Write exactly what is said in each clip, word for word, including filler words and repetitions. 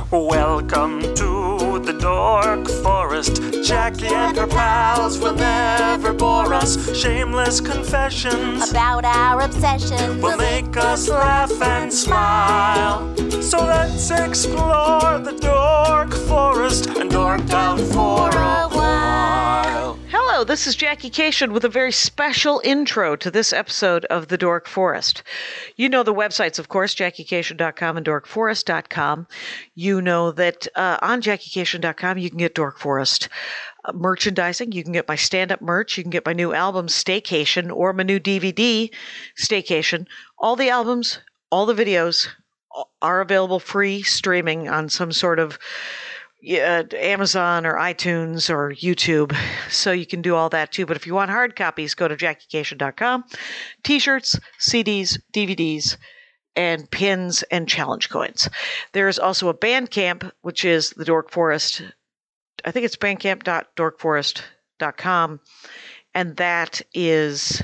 Welcome to the Dork Forest. Jackie and her pals will never bore us. Shameless confessions about our obsession will make us laugh and smile. So let's explore the Dork Forest and dork out for a while. Hello, this is Jackie Cation with a very special intro to this episode of The Dork Forest. You know the websites, of course, jackie cation dot com and dork forest dot com. You know that uh, on jackie cation dot com you can get Dork Forest uh, merchandising. You can get my stand-up merch. You can get my new album, Staycation, or my new D V D, Staycation. All the albums, all the videos are available free streaming on some sort of uh, Amazon or iTunes or YouTube. So you can do all that too. But if you want hard copies, go to jackie cation dot com. T-shirts, C Ds, D V Ds, and pins and challenge coins. There's also a Bandcamp, which is the Dork Forest. I think it's bandcamp dot dork forest dot com. And that is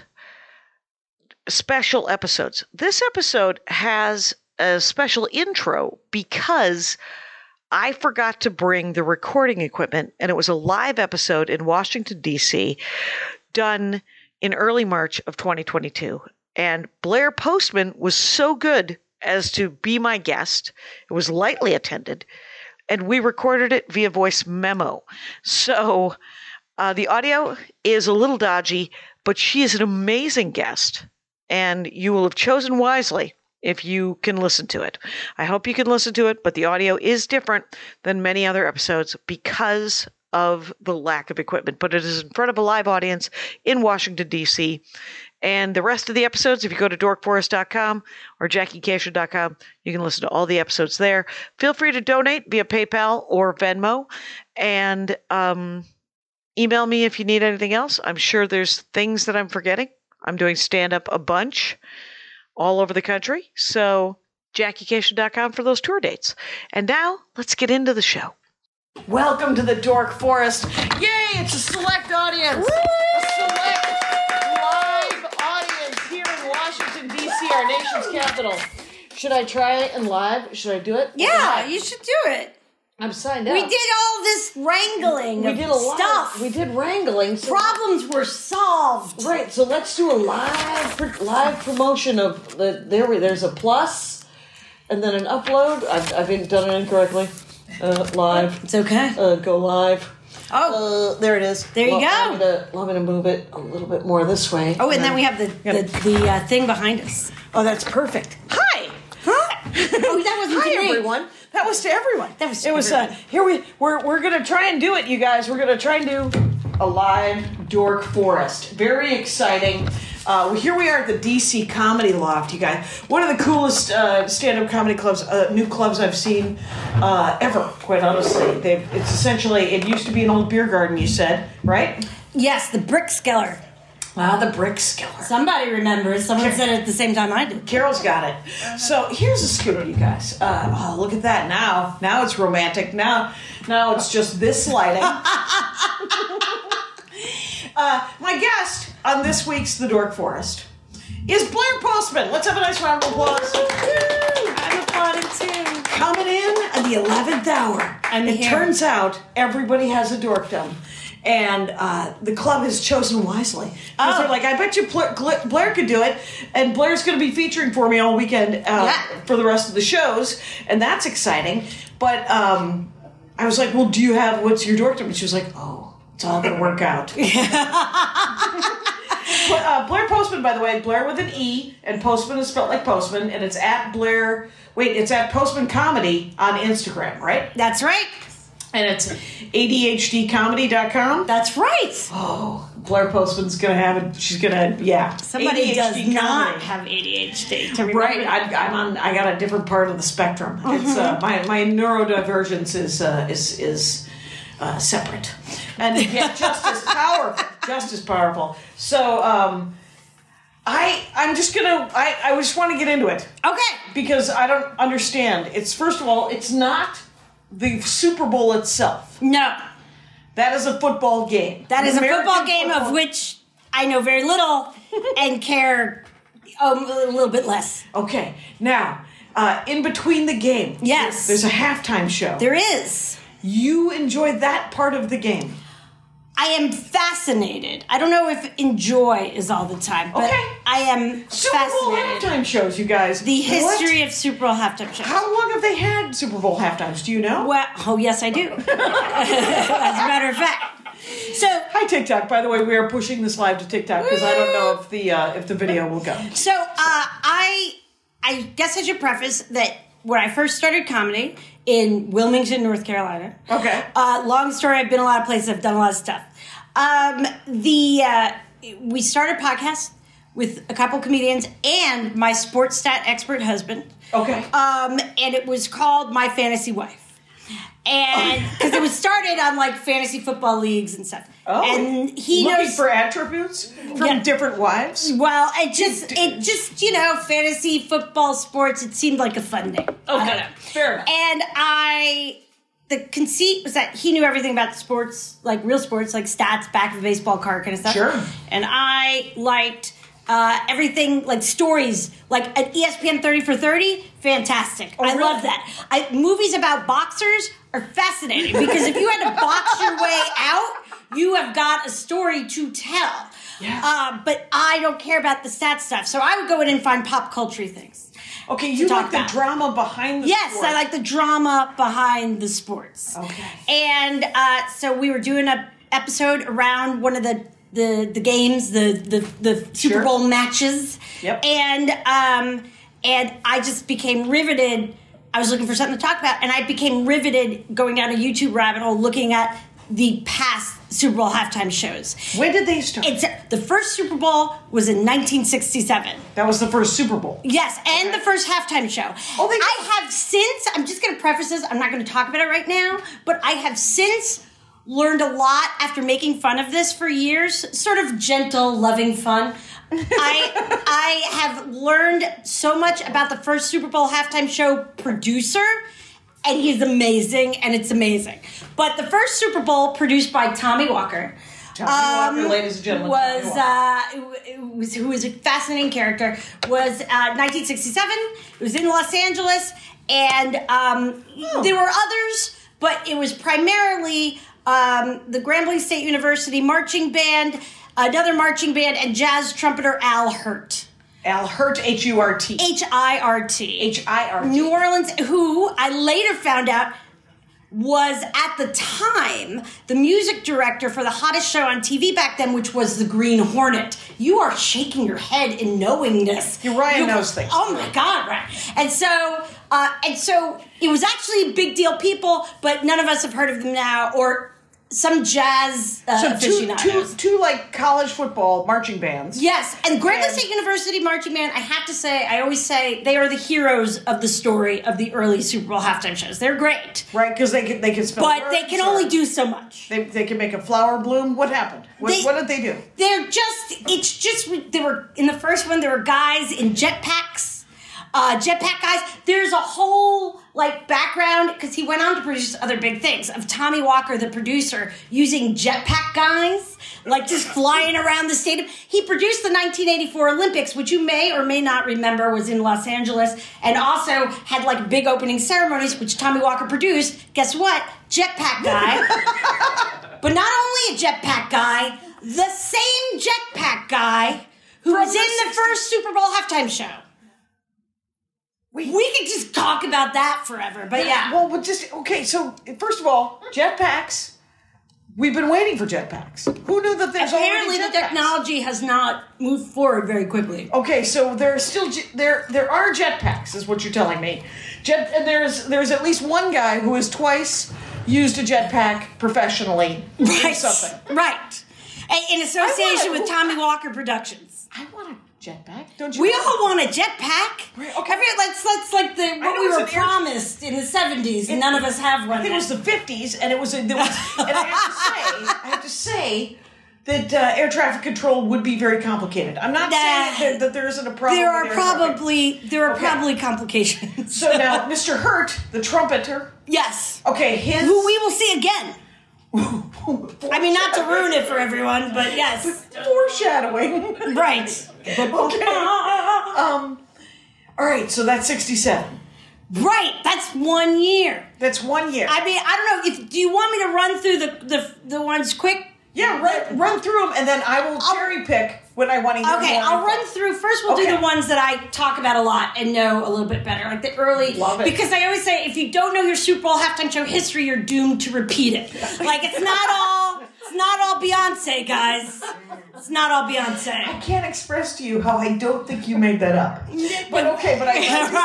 special episodes. This episode has a special intro because I forgot to bring the recording equipment, and it was a live episode in Washington, D C, done in early March of twenty twenty-two. And Blair Postman was so good as to be my guest. It was lightly attended, and we recorded it via voice memo. So uh, the audio is a little dodgy, but she is an amazing guest, and you will have chosen wisely if you can listen to it. I hope you can listen to it, but the audio is different than many other episodes because of the lack of equipment. But it is in front of a live audience in Washington, D C. And the rest of the episodes, if you go to dork forest dot com or jackie cation dot com, you can listen to all the episodes there. Feel free to donate via PayPal or Venmo. And um, email me if you need anything else. I'm sure there's things that I'm forgetting. I'm doing stand-up a bunch all over the country. So jackie cation dot com for those tour dates. And now let's get into the show. Welcome to the Dork Forest. Yay, it's a select audience. Woo! A select live audience here in Washington, D C, our nation's capital. Should I try it in live? Should I do it? Yeah, you should do it. I'm signed up. We did all this wrangling we of did a lot stuff. Of, we did wrangling. So Problems were solved. Right, so let's do a live live promotion of the. There, we, there's a plus, and then an upload. I've, I've been, done it incorrectly. Uh, live. It's okay. Uh, go live. Oh, uh, there it is. There you well, go. I'm gonna, I'm gonna move it a little bit more this way. Oh, and, and then, then we have the gotta, the, the uh, thing behind us. Oh, that's perfect. Hi. Huh? Oh, that wasn't Hi, to me. everyone. That was to everyone. That was to it was uh, here we we're we're gonna try and do it, you guys. We're gonna try and do a live Dork Forest. Very exciting. Uh, here we are at the D C Comedy Loft, you guys. One of the coolest uh, stand-up comedy clubs, uh, new clubs I've seen uh, ever. Quite honestly, They've, it's essentially it used to be an old beer garden. You said, right? Yes, the Brickskeller. Ah, the Brickskeller. Somebody remembers. Someone said it at the same time I did. Carol's got it. So here's a scoop, you guys. Uh, oh, look at that. Now, now it's romantic. Now, now it's just this lighting. uh, my guest on this week's The Dork Forest is Blair Postman. Let's have a nice round of applause. I'm applauding too. Coming in at the eleventh hour. I'm it here. Turns out everybody has a dorkdom. And uh, the club has chosen wisely. Oh. They're like, I bet you Blair, Blair could do it. And Blair's going to be featuring for me all weekend uh, yeah. for the rest of the shows. And that's exciting. But um, I was like, well, do you have, what's your dorkdom? And she was like, oh, it's all going to work out. But, uh, Blair Postman, by the way, Blair with an E, and Postman is spelled like Postman, and it's at Blair, wait, it's at Postman Comedy on Instagram, right? That's right. And it's A D H D comedy dot com. That's right. Oh, Blair Postman's going to have it. She's going to, yeah. Somebody A D H D does comedy. not have A D H D. To remember. Right. I, I'm on, I got a different part of the spectrum. Mm-hmm. It's uh, my, my neurodivergence is, uh, is, is uh, separate. And yet just as powerful. Just as powerful. So, um... I, I'm just gonna, I, I just want to get into it. Okay. Because I don't understand. It's, first of all, it's not the Super Bowl itself. No. That is a football game. That is American a football game football. of which I know very little and care um, a little bit less. Okay. Now, uh, in between the game. Yes. There's a halftime show. There is. You enjoy that part of the game. I am fascinated. I don't know if enjoy is all the time, but Okay. I am Super Bowl fascinated. halftime shows, you guys. The history What? of Super Bowl halftime shows. How long have they had Super Bowl halftimes? Do you know? Well, oh yes, I do. As a matter of fact. So, Hi TikTok. By the way, we are pushing this live to TikTok because I don't know if the uh, if the video will go. so uh, I, I guess I should preface that when I first started comedy in Wilmington, North Carolina. Okay. Uh, long story. I've been a lot of places. I've done a lot of stuff. Um, the uh, we started a podcast with a couple comedians and my sports stat expert husband. Okay. Um, and it was called My Fantasy Wife. And because it was started on like fantasy football leagues and stuff. Oh. And he Looking knows for attributes from Yeah. different wives. well, it just it just, you know, fantasy football sports, it seemed like a fun name. Okay. Fair enough. And I the conceit was that he knew everything about sports, like real sports, like stats, back of a baseball card kind of stuff. Sure. And I liked uh, everything, like stories, like an E S P N thirty for thirty, fantastic. I really? love that. I, movies about boxers are fascinating because if you had to box your way out, you have got a story to tell. Yeah. Uh, but I don't care about the stats stuff, so I would go in and find pop culture things. Okay, you talk like the about. drama behind the Yes, sport. I like the drama behind the sports. Okay. And uh, so we were doing a episode around one of the the, the games, the the, the Super Sure. Bowl matches. Yep. And um, and I just became riveted. I was looking for something to talk about, and I became riveted going down a YouTube rabbit hole looking at the past Super Bowl halftime shows. When did they start? It's the first Super Bowl was in nineteen sixty-seven. That was the first Super Bowl. Yes, and the first halftime show. Oh, they- I have since, I'm just going to preface this, I'm not going to talk about it right now, but I have since learned a lot after making fun of this for years, sort of gentle, loving fun. I I have learned so much about the first Super Bowl halftime show producer, and he's amazing, and it's amazing. But the first Super Bowl produced by Tommy Walker, Tommy Walker, ladies and gentlemen, was Tommy Walker. uh, it was who was a fascinating character. Was uh, nineteen sixty-seven. It was in Los Angeles, and um, Oh. there were others, but it was primarily um, the Grambling State University marching band, another marching band, and jazz trumpeter Al Hirt. Al Hirt, H U R T. H I R T. H I R T. New Orleans, who I later found out was at the time the music director for the hottest show on T V back then, which was the Green Hornet. You are shaking your head in knowing this. You're Ryan You- knows things. Oh my God, right? And so, uh, and so it was actually big deal people, but none of us have heard of them now, or some jazz uh, So two, aficionados. two, two like college football marching bands. Yes, and Grambling And- State University marching band, I have to say, I always say, they are the heroes of the story of the early Super Bowl halftime shows. They're great, Right, because they can they can spell but they words, can or only do so much. They, they can make a flower bloom. What happened? What, They- what did they do? They're just, it's just, they were, in the first one, there were guys in jetpacks. Uh, jetpack guys. There's a whole like background because he went on to produce other big things of Tommy Walker, the producer, using jetpack guys, like just flying around the stadium. He produced the nineteen eighty-four Olympics, which you may or may not remember was in Los Angeles, and also had like big opening ceremonies, which Tommy Walker produced. Guess what? Jetpack guy. But not only a jetpack guy, the same jetpack guy who From was the in the sixties. first Super Bowl halftime show. Wait. We could just talk about that forever, but yeah. Well, but just okay. So first of all, jetpacks. We've been waiting for jetpacks. Who knew that there's Apparently, already the jetpacks? technology has not moved forward very quickly. Okay, so there are still je- there there are jetpacks, is what you're telling me. Jet and there's there's at least one guy who has twice used a jetpack professionally in Right. something. Right. And in association I wanna- with Tommy Walker Productions. I want a jetpack. Don't you? We want all want a jetpack. Right, okay. Every, let's, let's like the what know we it's were an air- promised in the seventies, and none of us have one. I think it was the fifties, and it was a, there was, and I have to say, I have to say that uh, air traffic control would be very complicated. I'm not Nah. saying that, that there isn't a problem. there with are air traffic. probably there are Okay. probably complications. So now, Mister Hurt, the trumpeter. Yes. Okay, his. Who we will see again. I mean, not to ruin it for everyone, but yes. Foreshadowing. Right. Okay. Um. All right, so that's sixty-seven. Right, that's one year. That's one year. I mean, I don't know. If do you want me to run through the the, the ones quick? Yeah, run, run through them, and then I will cherry pick when I want to hear Okay, more I'll info. run through. First, we'll Okay. do the ones that I talk about a lot and know a little bit better, like the early. Love it. Because I always say, if you don't know your Super Bowl halftime show history, you're doomed to repeat it. Like it's not all, it's not all Beyonce, guys. It's not all Beyonce. I can't express to you how I don't think you made that up. But okay, but I.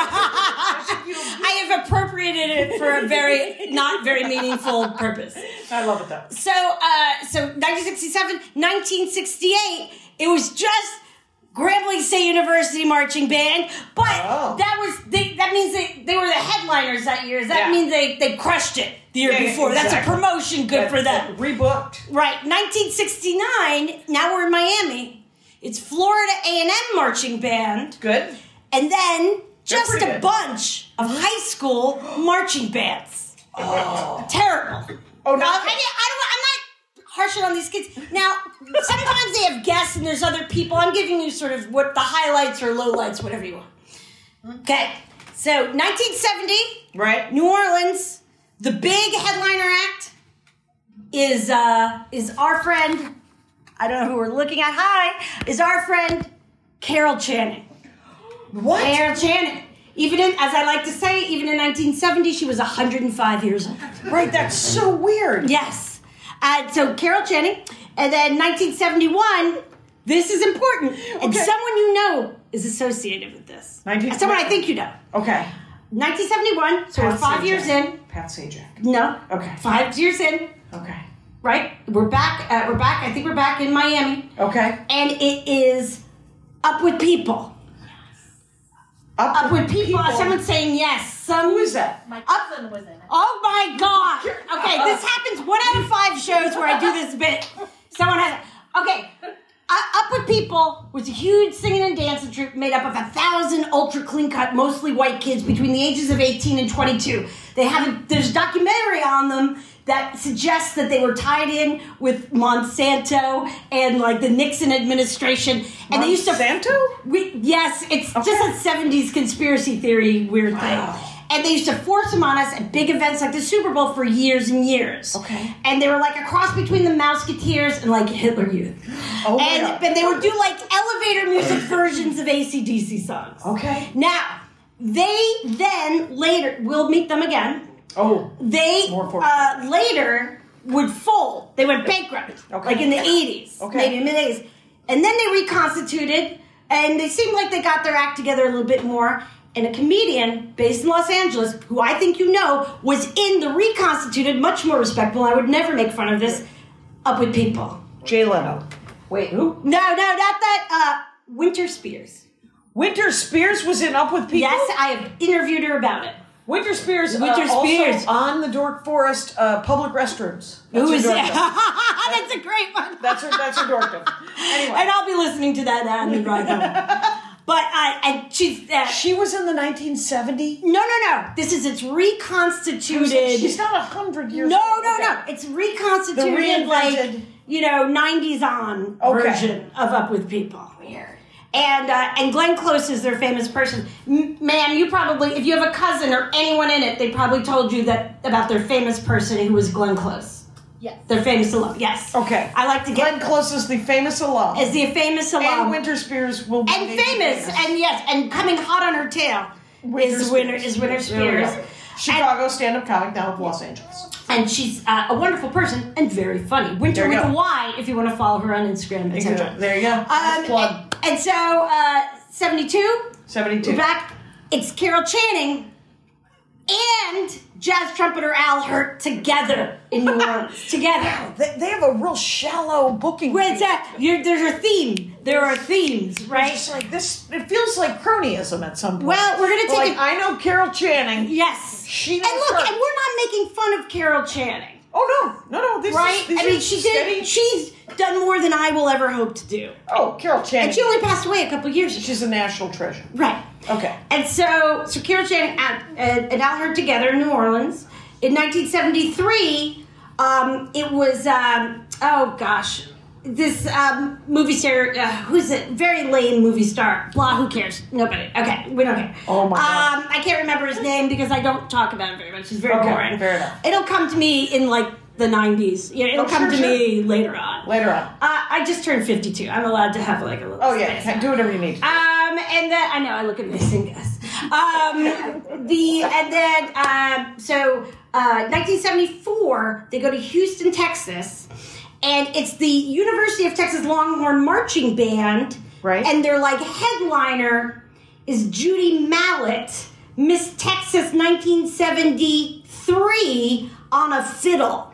I have appropriated it for a very not very meaningful purpose. I love it though. So, uh, so nineteen sixty-seven, nineteen sixty-eight, it was just Grambling State University Marching Band, but Oh. that was they, that means they, they were the headliners that year. Does that Yeah. mean they, they crushed it the year Yeah, yeah, before? That's a exactly. promotion, good That- for them. that Rebooked. Right, nineteen sixty-nine, now we're in Miami. It's Florida A and M Marching Band, Good. and then just pretty a good. bunch of high school marching bands. Oh. Terrible. Oh, Uh, no. I, mean, I don't, I'm not harshing on these kids. Now, sometimes they have guests and there's other people. I'm giving you sort of what the highlights or lowlights, whatever you want. Okay, so nineteen seventy, Right. New Orleans. The big headliner act is uh, is our friend. I don't know who we're looking at. Hi, is our friend Carol Channing. What? Carol Channing. Even in, as I like to say, even in nineteen seventy, she was one hundred five years old. Right. That's so weird. Yes. Uh, so Carol Channing. And then nineteen seventy-one, this is important. And Okay. someone you know is associated with this. nineteen Someone I think you know. Okay. nineteen seventy-one, so we're Pat five Sajak. years in. Pat Sajak. No. Okay. Five years in, Okay. right? We're back. Uh, we're back. I think we're back in Miami. Okay. And it is Up With People. Up With People. Someone's saying yes. Some, Who is that? My cousin was in it. Oh my God! Okay, this happens one out of five shows where I do this bit. Someone has. Okay, uh, Up With People was a huge singing and dancing troupe made up of a thousand ultra clean cut, mostly white kids between the ages of eighteen and twenty-two. They have a, there's a documentary on them that suggests that they were tied in with Monsanto and like the Nixon administration, and they used to. Monsanto? We, yes, it's Okay. just a seventies conspiracy theory weird Wow. thing. And they used to force them on us at big events like the Super Bowl for years and years. Okay. And they were like a cross between the Mouseketeers and like Hitler Youth. Oh my and, God. and they would do like elevator music versions of A C D C songs. Okay. Now, they then later, we'll meet them again. Oh. They More for- uh, later would fold. They went bankrupt, Okay. like in the eighties, Okay. maybe mid eighties, and then they reconstituted, and they seemed like they got their act together a little bit more. And a comedian based in Los Angeles, who I think you know, was in the reconstituted, much more respectable. I would never make fun of this. Up With People. Jay Leno. Wait, who? No, no, not that. Uh, Winter Spears. Winter Spears was in Up With People? Yes, I have interviewed her about it. Winter Spears, Winter uh, Spears. also on the Dork Forest uh, public restrooms. That's Who her is dorkdom. that? That's a great one. That's her. That's her dorkdom. Anyway, And I'll be listening to that on the drive home. But uh, and she's uh, she was in the nineteen seventy. no, no, no. This is it's reconstituted. She's not a hundred years. no, old. no, Okay. no. It's reconstituted, The like reinvented- you know, nineties on Okay. version of Up With People. Weird. And uh, and Glenn Close is their famous person. M- ma'am, you probably, if you have a cousin or anyone in it, they probably told you that about their famous person who was Glenn Close. Yes. Their famous alum. Yes. Okay. I like to Glenn get Close is the famous alum. as the famous alum. and Winter Spears will be and maybe famous, and yes, and coming hot on her tail Winter is winner Spears. is Winter There we Spears, go. Chicago stand-up comic now of Los Angeles. and she's uh, a wonderful person and very funny. Winter There you with a go. Y if you want to follow her on Instagram, et cetera. There you go. Um, Nice plug. and, and so uh, seventy-two, seventy-two. we're back. It's Carol Channing and jazz trumpeter Al Hurt together in New Orleans. Together. They, they have a real shallow booking. Where's fee. that? You're, there's a theme. There are themes, right? It's like this. It feels like cronyism at some point. Well, we're gonna take like, a- I know Carol Channing. Yes. She and knows look, her. and we're not making fun of Carol Channing. Oh no, no, no. This Right? is these I mean, are she steady. did. She's done more than I will ever hope to do. Oh, Carol Channing. And she only passed away a couple years ago. She's a national treasure. Right. Okay. And so, so Carol Channing and, and, and Al Hurt together in New Orleans in nineteen seventy-three. Um, it was um, oh gosh, this um, movie star, uh, who's it? Very lame movie star. Blah, who cares? Nobody. Okay, we don't care. Oh my God. Um, I can't remember his name because I don't talk about him very much. He's very Okay, boring. fair enough. It'll come to me in like the nineties. You know, it'll Oh, come sure, to sure. me later on. Later on. Uh, I just turned fifty-two. I'm allowed to have like a little Oh, yeah. space. Do whatever you need. Um, and then I know I look amazing, guys. Um, the and then um, so uh, nineteen seventy-four, they go to Houston, Texas, and it's the University of Texas Longhorn Marching Band, Right. And their like headliner is Judy Mallett, Miss Texas nineteen seventy-three on a fiddle.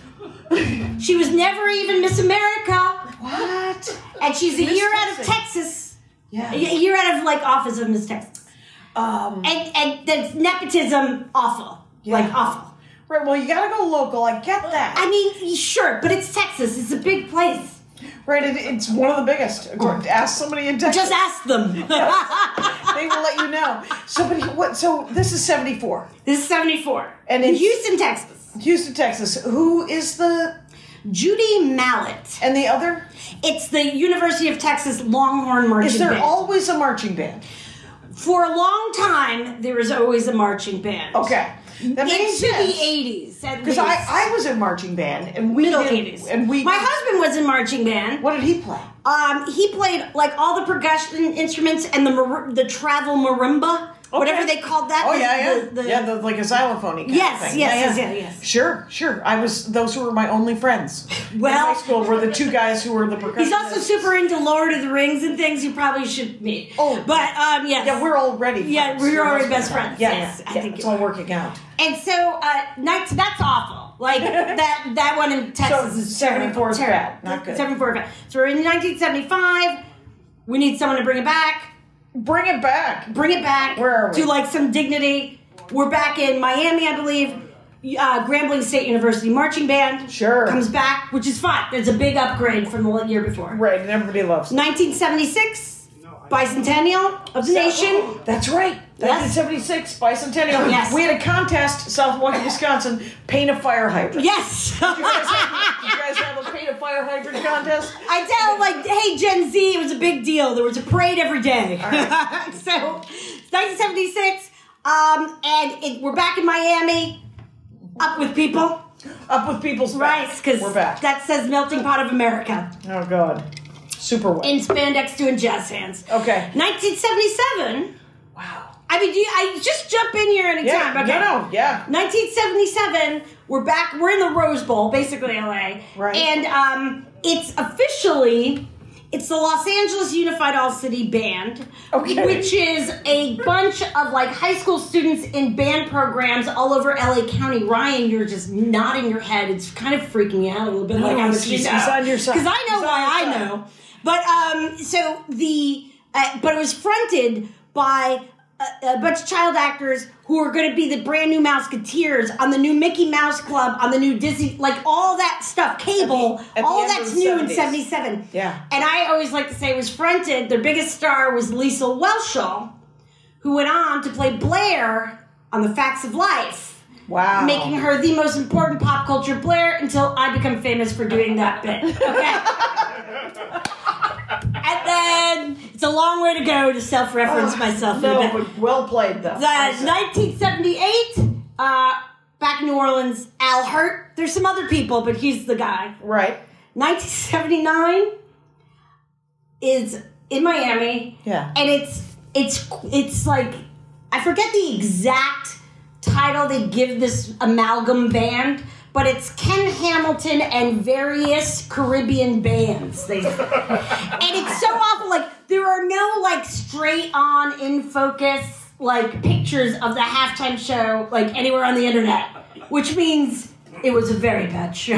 She was never even Miss America. What? And she's a Miss year out of Texas. Texas. Yeah. A year out of like office of Miss Texas. Um, And and that's nepotism awful. Yeah. Like awful. right, well, you gotta go local. I get that. I mean, sure, but it's Texas. It's a big place. Right, it, it's one of the biggest. Ask somebody in Texas. Just ask them. They will let you know. So, but what? So this is seventy-four. This is seventy-four. And in it's- Houston, Texas. Houston, Texas. Who is the Judy Mallett. and the other? It's the University of Texas Longhorn Marching Is there Band. always a marching band? For a long time, there was always a marching band. Okay, that makes Into sense. the eighties, Because I, I was in marching band and we middle did, eighties. and we. My husband was in marching band. What did he play? Um, he played like all the percussion instruments and the mar- the travel marimba, whatever they called that. Oh the- yeah, yeah, the- the- yeah. The, like a xylophone kind Yes, of thing. yes, yeah, yes, yeah. yeah, yes. Sure, sure. I was. Those were my only friends. Well- in high school were the two guys who were the percussionists. He's also super into Lord of the Rings and things. You probably should meet. Oh. but um, yes. Yeah, we're already. Friends. Yeah, we're Your already husband best and I. friends. Yeah, Yes, yeah, I yeah. think It's you all are. working out. And so, uh, night, that's awful. Like that that one in Texas So, is seventy-four is terrible. bad, not good. seventy-four is bad. So we're in nineteen seventy-five. We need someone to bring it back. Bring it back. Bring it back Where are we? to like some dignity. We're back in Miami, I believe. Uh, Grambling State University Marching Band Sure. comes back, which is fine. It's a big upgrade from the year before. Right, and everybody loves it. nineteen seventy-six, bicentennial of the nation. That's right. nineteen seventy-six, bicentennial. Yes. We had a contest, South Milwaukee, Wisconsin, paint a fire hydrant. Yes. Did you guys have, did you guys have a paint a fire hydrant contest? I tell like, hey, Gen Z, it was a big deal. There was a parade every day. So, it's nineteen seventy-six, um, and it, we're back in Miami, up with people. Up with people's Right, backs. because We're back. that says melting pot of America. Oh, God. Super wet. In spandex doing jazz hands. Okay. nineteen seventy-seven. Wow. I mean, do you, I just jump in here anytime. Yeah, Okay. no, no, yeah. nineteen seventy-seven. We're back. We're in the Rose Bowl, basically L A. Right. And um, it's officially it's the Los Angeles Unified All City Band, Okay. which is a bunch of like high school students in band programs all over L A County. Ryan, you're just nodding your head. It's kind of freaking me out a little bit. No, like I'm he's- he's on your side. because I know He's on why your I side. know. But um, so the uh, but it was fronted by a, a bunch of child actors who are going to be the brand new Mouseketeers on the new Mickey Mouse Club, on the new Disney, like all that stuff, cable, At the- at the all end of that's the new seventies. in seventy-seven. Yeah. And I always like to say it was fronted. Their biggest star was Lisa Whelchel, who went on to play Blair on The Facts of Life. Wow. Making her the most important pop culture Blair until I become famous for doing that bit. Okay? And then it's a long way to go to self-reference myself. in a No, bit. but well played, though. The nineteen seventy-eight, uh, back in New Orleans, Al Hurt. There's some other people, but he's the guy. Right. nineteen seventy-nine is in Miami. Yeah. And it's it's it's like I forget the exact title they give this amalgam band, but it's Ken Hamilton and various Caribbean bands. They and it's so awful. Like there are no like straight on in focus like pictures of the halftime show like anywhere on the internet, which means it was a very bad show.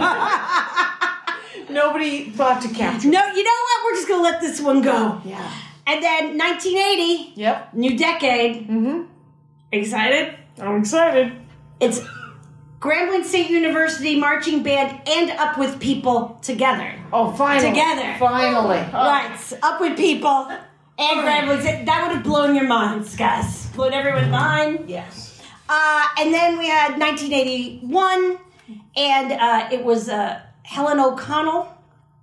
Nobody thought to capture. No, you know what? We're just gonna let this one go. Yeah. And then nineteen eighty, Yep. new decade. Mm-hmm. Excited? I'm excited. It's Grambling State University Marching Band and Up With People together. Oh, finally. Together. Finally. Right, Up With People and Grambling State. That would have blown your minds, guys. Blown everyone's mind. Yes. Uh, and then we had nineteen eighty-one, and uh, it was uh, Helen O'Connell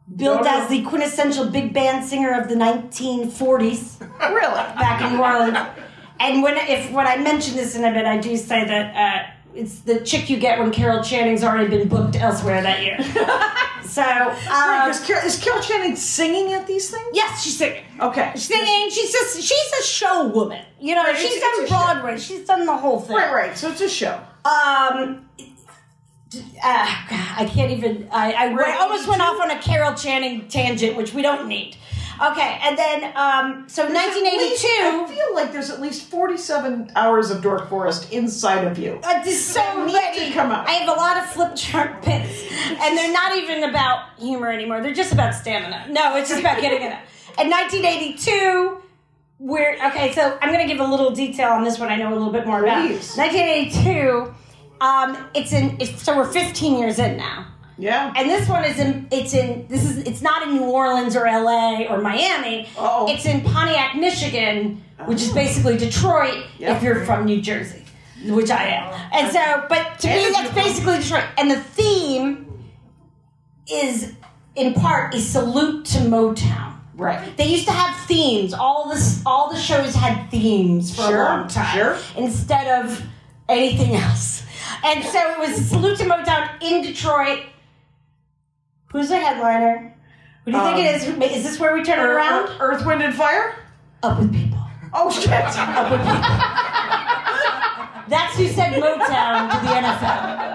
billed No, no. as the quintessential big band singer of the nineteen forties. Really? Back in New Orleans. And when if when I mention this in a bit, I do say that uh, it's the chick you get when Carol Channing's already been booked elsewhere that year. So, Right, um, is, Carol, is Carol Channing singing at these things? yes, she's singing. Okay. She's singing. She's just she's a show woman. You know, Right, she's it's- done it's a show. Broadway. She's done the whole thing. Right, right. So it's a show. Um, uh, I can't even. I, I, Right, I almost went eighty-two? off on a Carol Channing tangent, which we don't need. Okay, and then um, so nineteen eighty-two. I feel like there's at least forty-seven hours of Dork Forest inside of you. Uh, there's so That need many. to come out. I have a lot of flip chart pits, and they're not even about humor anymore. They're just about stamina. No, it's just about getting it out. In nineteen eighty-two, we're okay. So I'm going to give a little detail on this one. I know a little bit more Please. about. nineteen eighty-two. Um, it's in. It's, so we're fifteen years in now. Yeah. And this one is in, it's in, this is, it's not in New Orleans or L A or Miami. Uh-oh. It's in Pontiac, Michigan, which is basically Detroit Yep. if you're from New Jersey, which I am. And so, but to And me, if that's you're from- basically Detroit. And the theme is, in part, a salute to Motown. Right. They used to have themes. All this, all the shows had themes for Sure, a long time, sure. instead of anything else. And so it was a salute to Motown in Detroit. Who's the headliner? Who do you Um, think it is? Is this where we turn it Earth, around? Earth, Wind, and Fire? Up with people. Oh, shit. Up with people. That's who said Motown to the N F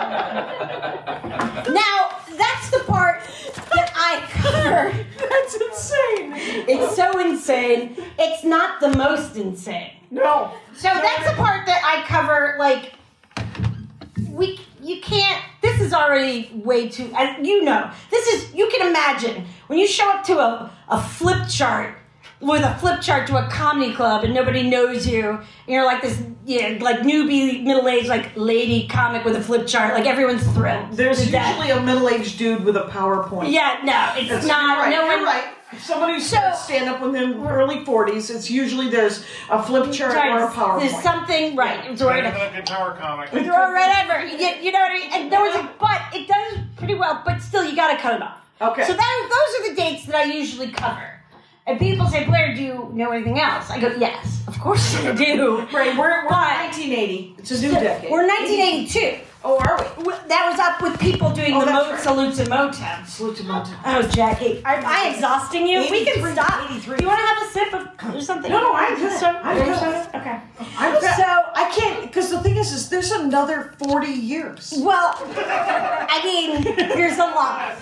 L. Now, that's the part that I cover. That's insane. It's so insane. It's not the most insane. No. So that's the part that I cover, like, we, you can't, this is already way too, and you know, this is, you can imagine, when you show up to a, a flip chart, with a flip chart to a comedy club and nobody knows you, and you're like this, yeah, like newbie, middle-aged, like, lady comic with a flip chart, like, everyone's thrilled. There's to death. usually a middle-aged dude with a PowerPoint. Yeah, no, it's That's- not, you're right, no you're one, right. Somebody who's So- stand up in the early forties, it's usually there's a flip chart or a PowerPoint. There's something, right, it's Better right. than a guitar comic. Or whatever, you, you know what I mean? And there was a, but it does pretty well, but still, you gotta cut it off. Okay. So that, those are the dates that I usually cover. And people say, Blair, do you know anything else? I go, yes, of course I do. Right, we're, we're But- nineteen eighty. It's a new decade. We're nineteen eighty-two. Oh, are we? W- That was up with people doing Oh, the that's Mo- right. salute to Motown. Salute to Motown. Oh, Jackie. Am I exhausting you? We can eighty-three, stop. eighty-three. Do you want to have a sip of or something? No, no, I'm good. Soda? I'm Your good. soda? Okay. I'm So- so I can't because the thing is, is there's another forty years. Well, I mean, there's a lot.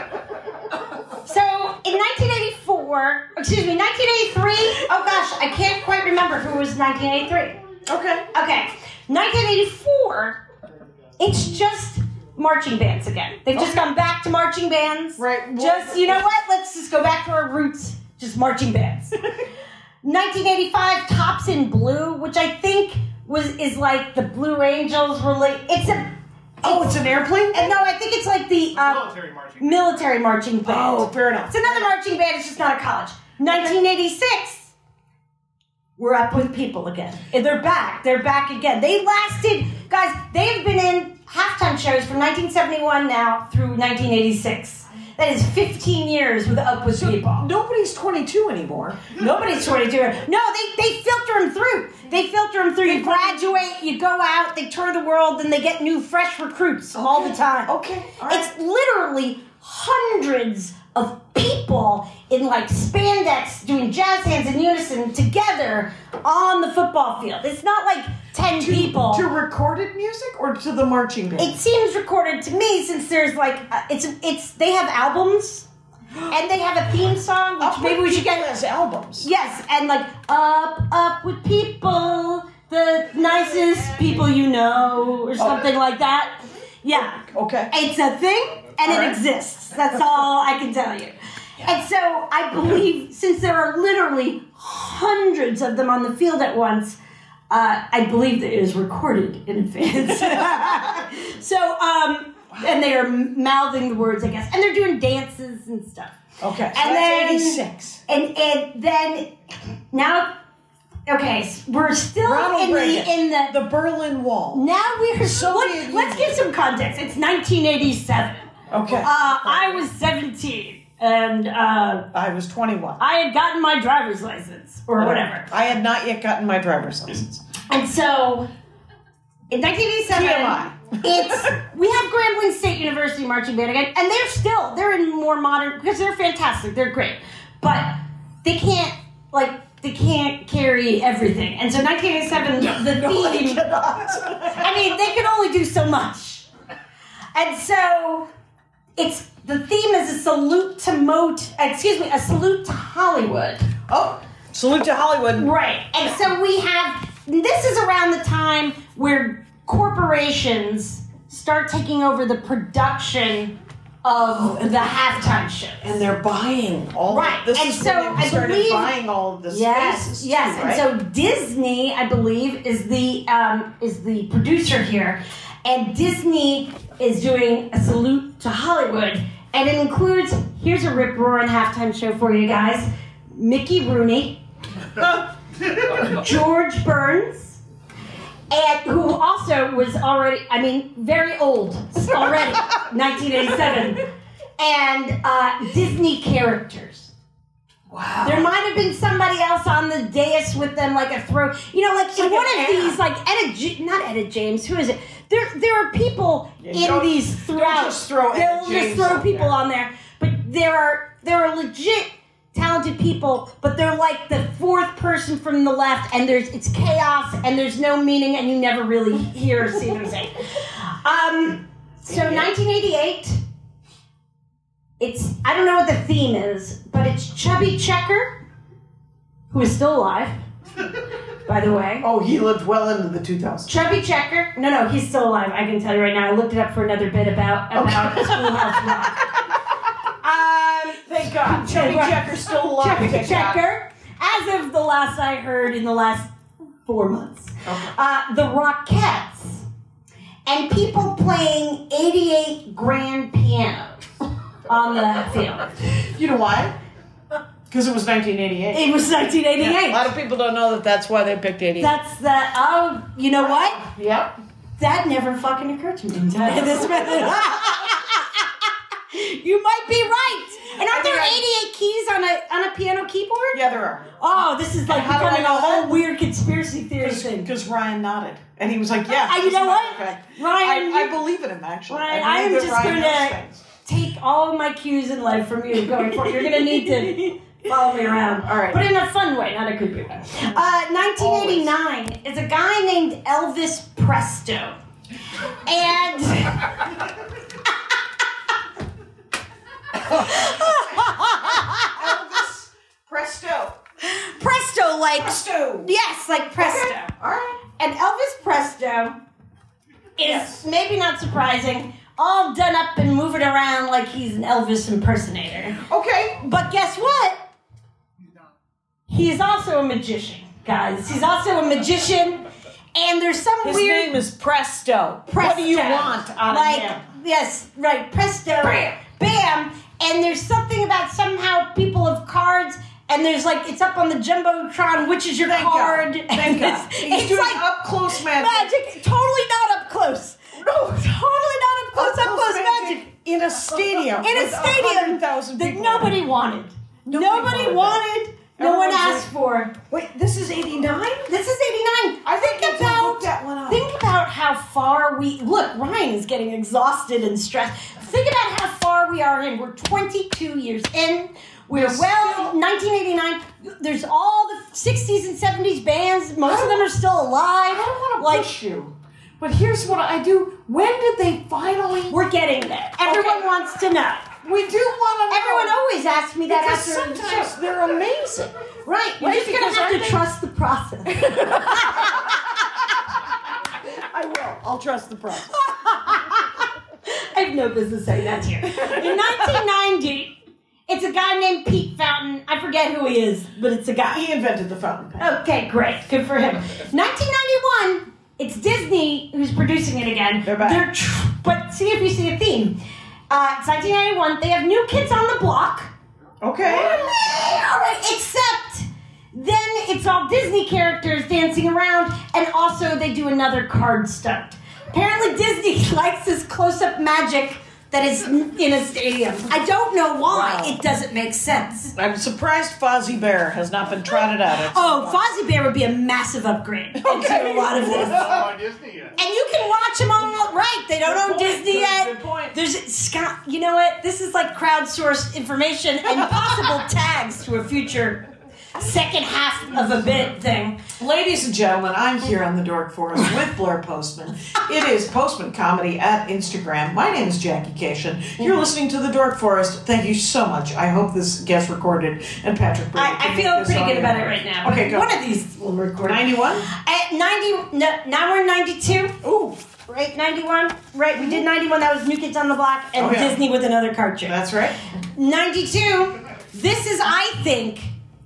So, in nineteen eighty-four, excuse me, nineteen eighty-three, oh gosh, I can't quite remember who was nineteen eighty-three. Okay. Okay, nineteen eighty-four, it's just marching bands again. They've just gone back to marching bands. Right. Just, you know what, let's just go back to our roots, just marching bands. nineteen eighty-five, Tops in Blue, which I think was is like the Blue Angels were like, it's a, Oh, it's an airplane? and no, I think it's like the uh, Military marching. military marching band. Oh, fair enough. It's another marching band, it's just not a college. nineteen eighty-six, we're up with people again. And they're back. They're back again. They lasted, guys, they've been in halftime shows from nineteen seventy-one now through nineteen eighty-six. That is fifteen years with Up With People. Nobody's twenty-two anymore. Nobody's twenty-two. No, they, they filter them through. They filter them through. You graduate, you go out, they tour the world, then they get new, fresh recruits all the time. Okay, all right. It's literally hundreds of people in like spandex doing jazz hands in unison together on the football field. It's not like ten people. To recorded music or to the marching band? It seems recorded to me since there's like uh, it's it's they have albums and they have a theme song which Up maybe with we should People get as albums. yes and like up up with people, the nicest people you know or something like that. Yeah. Okay. It's a thing, and All it right. exists. That's all I can tell you. And so I believe, since there are literally hundreds of them on the field at once, uh, I believe that it is recorded in advance. so, um, and they are mouthing the words, I guess, and they're doing dances and stuff. Okay. So And that's then- eighty-six. And and then now, okay, s- we're still Ronald in Reagan. the in the. The Berlin Wall. Now we're Soviet let, let's give some context. It's nineteen eighty-seven. Okay. Uh, I was seventeen. and uh, I was twenty-one. I had gotten my driver's license or whatever. I had not yet gotten my driver's license. And so, in nineteen eighty-seven, T M I. it's we have Grambling State University marching band again, and they're still they're in more modern because they're fantastic, they're great, but they can't like they can't carry everything. And so, nineteen eighty-seven, the No, I theme. cannot. I mean, they can only do so much, and so it's the theme is a salute to Mot. Excuse me, a salute to Hollywood. Oh, salute to Hollywood. Right. And so we have, this is around the time where corporations start taking over the production of the halftime shows. And they're buying all Right. of this. And is so when they I started believe- buying all of the Yes, spaces. yes. too, right? And so Disney, I believe, is the um, is the producer here. And Disney is doing a salute to Hollywood. And it includes, here's a rip-roaring halftime show for you guys. Mickey Rooney, George Burns, and who also was already, I mean, very old already, nineteen eighty-seven, and uh, Disney characters. Wow. There might have been somebody else on the dais with them, like a throw. You know, like in like one an of ad. these, like Etta, J- not Etta James. Who is it? There, there are people Yeah, in don't- these don't throughout. just throw Etta They'll James just throw on people there. on there, but there are there are legit talented people, but they're like the fourth person from the left, and there's it's chaos, and there's no meaning, and you never really hear or see them say. Um, so nineteen eighty-eight. It's I don't know what the theme is, but it's Chubby Checker, who is still alive, by the way. Oh, he lived well into the two thousands. Chubby Checker. No, no, he's still alive. I can tell you right now. I looked it up for another bit about about Schoolhouse Rock. Um, Thank God. Chubby Right. Checker's still alive. Chubby thank God. Checker. As of the last I heard in the last four months, Okay. uh, the Rockettes and people playing eighty-eight grand pianos on the field. You know why? Because it was nineteen eighty-eight. It was nineteen eighty-eight. A lot of people don't know that that's why they picked eighty-eight. That's the oh, you know what? Yep. That never fucking occurred to me until this minute. You might be right. And aren't there eighty-eight keys on a on a piano keyboard? Yeah, there are. Oh, this is like How do I becoming a know whole that? weird conspiracy theory thing. Because Ryan nodded. And he was like, yeah. Uh, you as a know matter what? of fact. Ryan, I, I you- believe in him, actually. Ryan, I I am believe that just Ryan knows gonna things. take all of my cues in life from you going forward. You're gonna need to follow me around. All right. But in a fun way, not a creepy way. Uh, nineteen eighty-nine is a guy named Elvis Presto. And Elvis Presto. Presto, like Presto. yes, like Presto. Okay. All right. And Elvis Presto is Yes. maybe not surprising, all done up and moving around like he's an Elvis impersonator. Okay. But guess what? He's also a magician, guys. He's also a magician, and there's some His weird name is Presto. Presto. What do you want out like, of him? Yes, right, Presto. Bam. Bam. And there's something about somehow people of cards, and there's like, it's up on the Jumbotron, which is your Thank card. God. and Thank God. it's, He's it's doing like up close magic. magic. Totally not up close. No, totally not up close. Up close magic. in a stadium. In a with stadium one hundred thousand that people. nobody wanted. Nobody Nobody, wanted wanted. that. No one Everyone's asked for. Wait, this is eighty-nine? This is eighty-nine. I think think you did about look that one up. think about how far we look. Ryan is getting exhausted and stressed. Think about how far we are in. We're twenty-two years in. We're We're well, still- nineteen eighty-nine. There's all the sixties and seventies bands. Most of them are still alive. I don't want to like push you, but here's what I do. When did they finally? we're getting there. Everyone Okay. wants to know. We do want to know. Everyone always asks me that because after the sometimes show. they're amazing. Right. You're Right, just gonna because have aren't to they- trust the process. I will. I'll trust the process. I have no business saying that here. In nineteen ninety, it's a guy named Pete Fountain. I forget who he is, but it's a guy. He invented the fountain pen. Okay, great. Good for him. nineteen ninety-one, it's Disney who's producing it again. They're back. They're tr- but see if you see a theme. Uh, it's nineteen ninety-one. They have New Kids on the Block. Okay. All right, except then it's all Disney characters dancing around, and also they do another card stunt. Apparently Disney likes this close-up magic that is in a stadium. I don't know why. Wow. It doesn't make sense. I'm surprised Fozzie Bear has not been trotted out. At Oh, Fozzie Bear would be a massive upgrade into a lot of this. on Disney yet. And you can watch them on right. They don't own Good point. Disney Good- yet. good point. There's Scott. You know what? This is like crowdsourced information and possible tags to a future second half of a bit thing. Ladies and gentlemen, I'm here on the Dork Forest with Blair Postman. It is Postman Comedy at Instagram. My name is Jackie Cation. You're listening to the Dork Forest. Thank you so much. I hope this gets recorded and Patrick Brady I, can I make feel this pretty good audio. about it right now. Okay, go. One of these will record. ninety-one? At ninety, no, now we're ninety-two. Ooh, Right, ninety-one. Right, we did ninety-one. That was New Kids on the Block and Oh, yeah. Disney with another cartoon. that's right. ninety-two. This is, I think,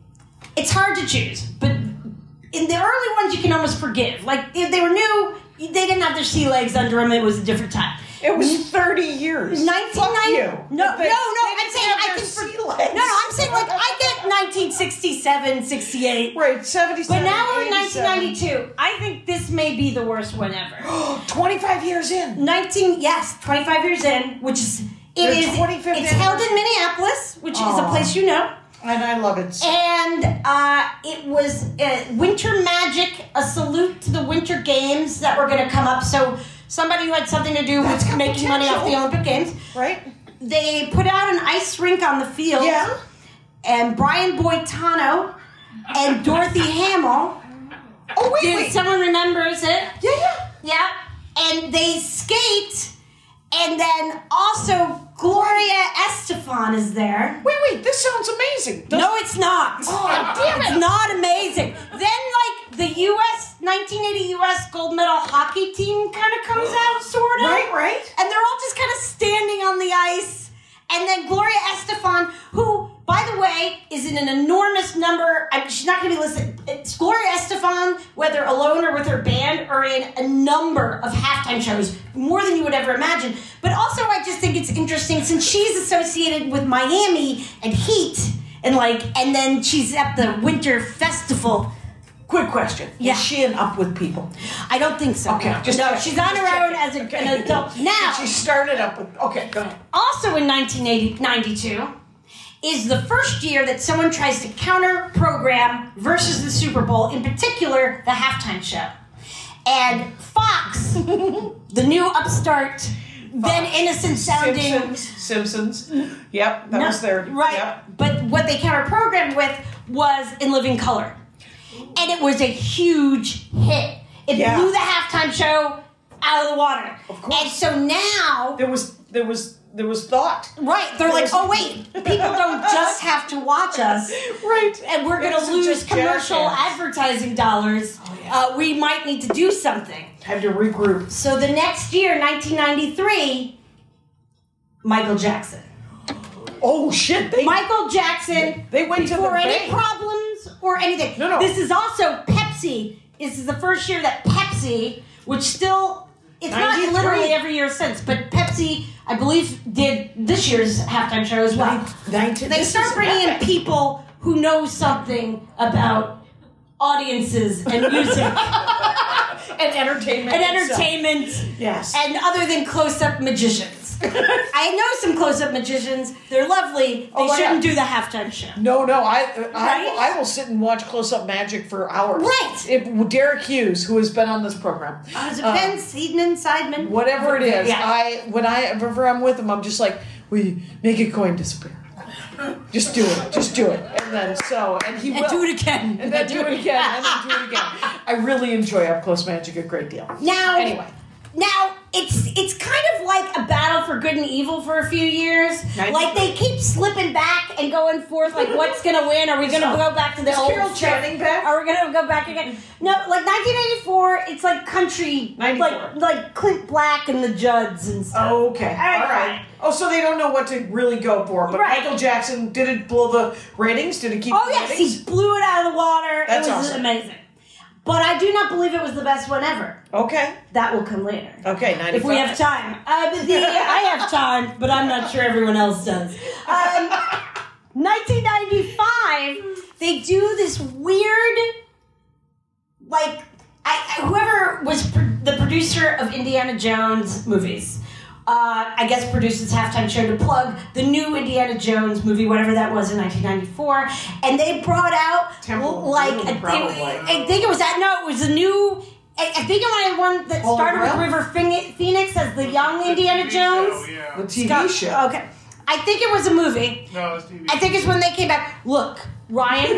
it's hard to choose, but in the early ones you can almost forgive. Like if they were new, they didn't have their sea legs under them. It was a different time. It was thirty years. nineteen Fuck ninety. you. No, They- no, no. they I'm didn't saying have I their can. sea For, legs. no, no. I'm saying like I get nineteen sixty-seven, sixty-eight. Right, seventy-seven. But now we're in nineteen eighty-seven. ninety-two. I think this may be the worst one ever. twenty-five years in. nineteen, yes, twenty-five years in, which is it Their is. twenty-fifth It's held in anniversary. Minneapolis, which is a Aw. place you know. And I love it. And uh, it was uh, Winter Magic, a salute to the Winter Games that were going to come up. So somebody who had something to do That's with got making money off the potential. Olympic Games. Right? They put out an ice rink on the field. Yeah. And Brian Boitano and Dorothy Hamill. Oh, wait, Did wait. someone remembers it? Yeah, yeah. Yeah. And they skate. And then also Gloria Estefan is there. Wait, wait. This sounds amazing. Does- No, it's not. Oh, damn It's it. not amazing. Then, like, the U S nineteen eighty U S gold medal hockey team kind of comes out, sort of. Right, right. And they're all just kind of standing on the ice. And then Gloria Estefan, who, by the way, is in an enormous number. I, she's not going to be listed. It's Gloria Estefan, whether alone or with her band, are in a number of halftime shows, more than you would ever imagine. But also, I just think it's interesting since she's associated with Miami and Heat, and like, and then she's at the Winter Festival. Quick question. Yeah. Is she an up with people? I don't think so. Okay, just no, check- she's on just her own check. as a, Okay. an adult now. She started up with. Okay, go ahead. Also in nineteen ninety-two is the first year that someone tries to counter program versus the Super Bowl, in particular the halftime show. And Fox, the new upstart, then innocent sounding. Simpsons. Simpsons. Yep, that No, was their. right. Yep. But what they counter programmed with was In Living Color. And it was a huge hit. It Yeah. blew the halftime show out of the water. Of course. And so now There was there was there was thought. right, they're like, oh wait, people don't just have to watch us. Right. And we're going It to wasn't lose just commercial Jackass. advertising dollars. Oh, yeah. uh, we might need to do something. Had to regroup. So the next year, nineteen ninety-three, Michael Jackson. Oh shit! They Michael Jackson. They went to before the any bank. problems or anything. No, no. This is also Pepsi. This is the first year that Pepsi, which still, it's not ninety-three. literally every year since, but Pepsi, I believe, did this year's halftime show as well. nineteen They this start is bringing in epic. people who know something about audiences and music and entertainment. and itself. entertainment. Yes. And other than close-up magicians. I know some close-up magicians. They're lovely. They Oh, my shouldn't God. do the halftime show. No, no, I, I, Right? I will sit and watch Close Up Magic for hours. Right. If, Derek Hughes, who has been on this program, Uh, is it uh, Ben Seidman, Seidman? whatever it is, Yeah. I when I whenever I'm with him, I'm just like, we make a coin disappear. Just do it, just do it, and then so, and he And will do it again. and then do it again, and then do it again. I really enjoy Up Close Magic a great deal. Now, Anyway. now it's it's kind of like a battle for good and evil for a few years. Nice. Like they keep slipping back and going forth. Like, what's gonna win? Are we gonna go back to the Is old Carol stuff? Channing back? Are we gonna go back again? No, like nineteen eighty-four. It's like country, ninety-four. like like Clint Black and the Judds and stuff. Oh, okay. All right, All right. Oh, so they don't know what to really go for. But Right. Michael Jackson, did it blow the ratings? Did it keep Oh the yes, ratings? he blew it out of the water. That's it was awesome. amazing. But I do not believe it was the best one ever. Okay. That will come later. Okay, ninety-five. If we have time. Uh, but the, I have time, but I'm not sure everyone else does. Um, nineteen ninety-five, they do this weird, like, I, I, whoever was pr- the producer of Indiana Jones movies, uh, I guess produced this halftime show to plug the new Indiana Jones movie, whatever that was in nineteen ninety-four, and they brought out Temple of like Doom, a- probably. I think it was that. No, it was a new. I, I think it was one that Holy started with Grail? River Phoenix Phoenix as the young Indiana T V Jones. Show, yeah. The T V Scott- show. Okay, I think it was a movie. No, it's T V. I think it's when they came back. Look, Ryan.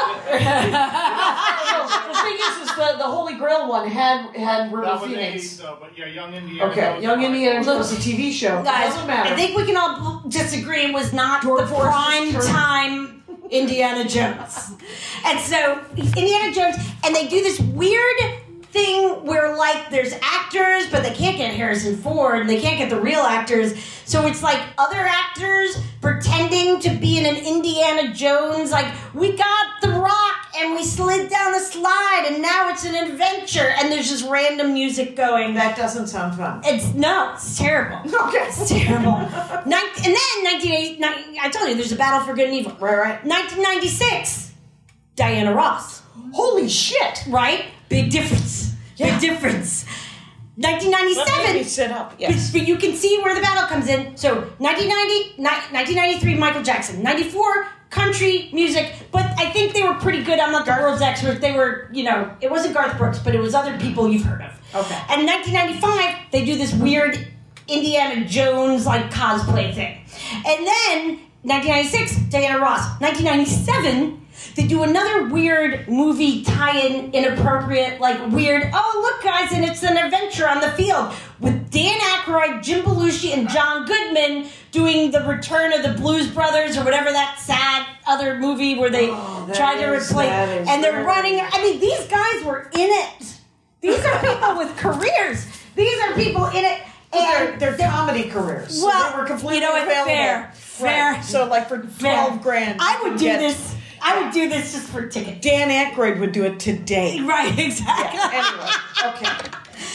the thing is, is the, the Holy Grail one had had River That was Phoenix. eighties though, but yeah, Young Indiana. Okay, Jones Young was Indiana fine. Jones, a T V show. Guys, Doesn't matter. I think we can all disagree it was not Dork the Forest is prime turning- time Indiana Jones. And so, Indiana Jones, and they do this weird thing where, like, there's actors, but they can't get Harrison Ford, and they can't get the real actors. So it's like other actors pretending to be in an Indiana Jones, like, we got The Rock, and we slid down the slide, and now it's an adventure, and there's just random music going. That doesn't sound fun. It's no, it's terrible. Okay. It's terrible. Nin- and then nineteen eighty, nine, I told you, there's a battle for good and evil. Right, right. nineteen ninety-six, Diana Ross. Holy shit! Right? Big difference. Yeah. Big difference. Let nineteen ninety-seven. me sit up. But, Yes. but you can see where the battle comes in. So nineteen ninety, ni- nineteen ninety-three, Michael Jackson. ninety-four, country music. But I think they were pretty good. I'm not the world's expert. They were, you know, it wasn't Garth Brooks, but it was other people you've heard of. Okay. And nineteen ninety-five, they do this weird Indiana Jones like cosplay thing. And then nineteen ninety-six, Diana Ross. nineteen ninety-seven, they do another weird movie tie-in, inappropriate, like weird, oh, look, guys, and it's an adventure on the field with Dan Aykroyd, Jim Belushi, and John Goodman doing the Return of the Blues Brothers or whatever that sad other movie where they Oh, that tried to is- replace, that is and they're very- running. I mean, these guys were in it. These are people with careers. These are people in it. They're, And they're comedy careers. So well, they were completely you know what? available. Fair, fair. Right. So like for fair. twelve grand, I you would could do get- this. I would do this just for tickets. Dan Aykroyd would do it today. Right, exactly. Yeah, anyway, okay.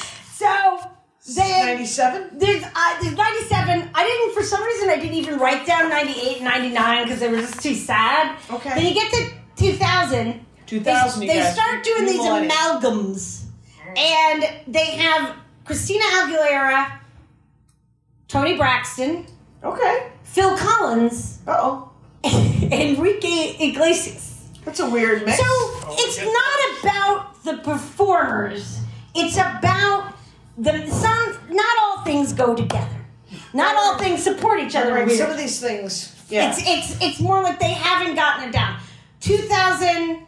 So then ninety-seven? there's uh, there's ninety-seven. I didn't for some reason I didn't even write down ninety-eight and ninety-nine because they were just too sad. Okay. Then you get to two thousand. two thousand, They, you they guys. start doing New these millennium. amalgams, and they have Christina Aguilera, Tony Braxton, Okay. Phil Collins, Uh-oh. Enrique Iglesias. That's a weird mix. So it's not about the performers. It's about the some. Not all things go together. Not all things support each other. Right, Weird. some of these things, yeah. It's it's it's more like they haven't gotten it down. two thousand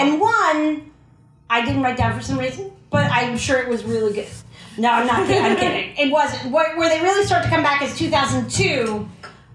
one, I didn't write down for some reason, but I'm sure it was really good. No, I'm not kidding. I'm kidding. It wasn't. Where, where they really start to come back is two thousand two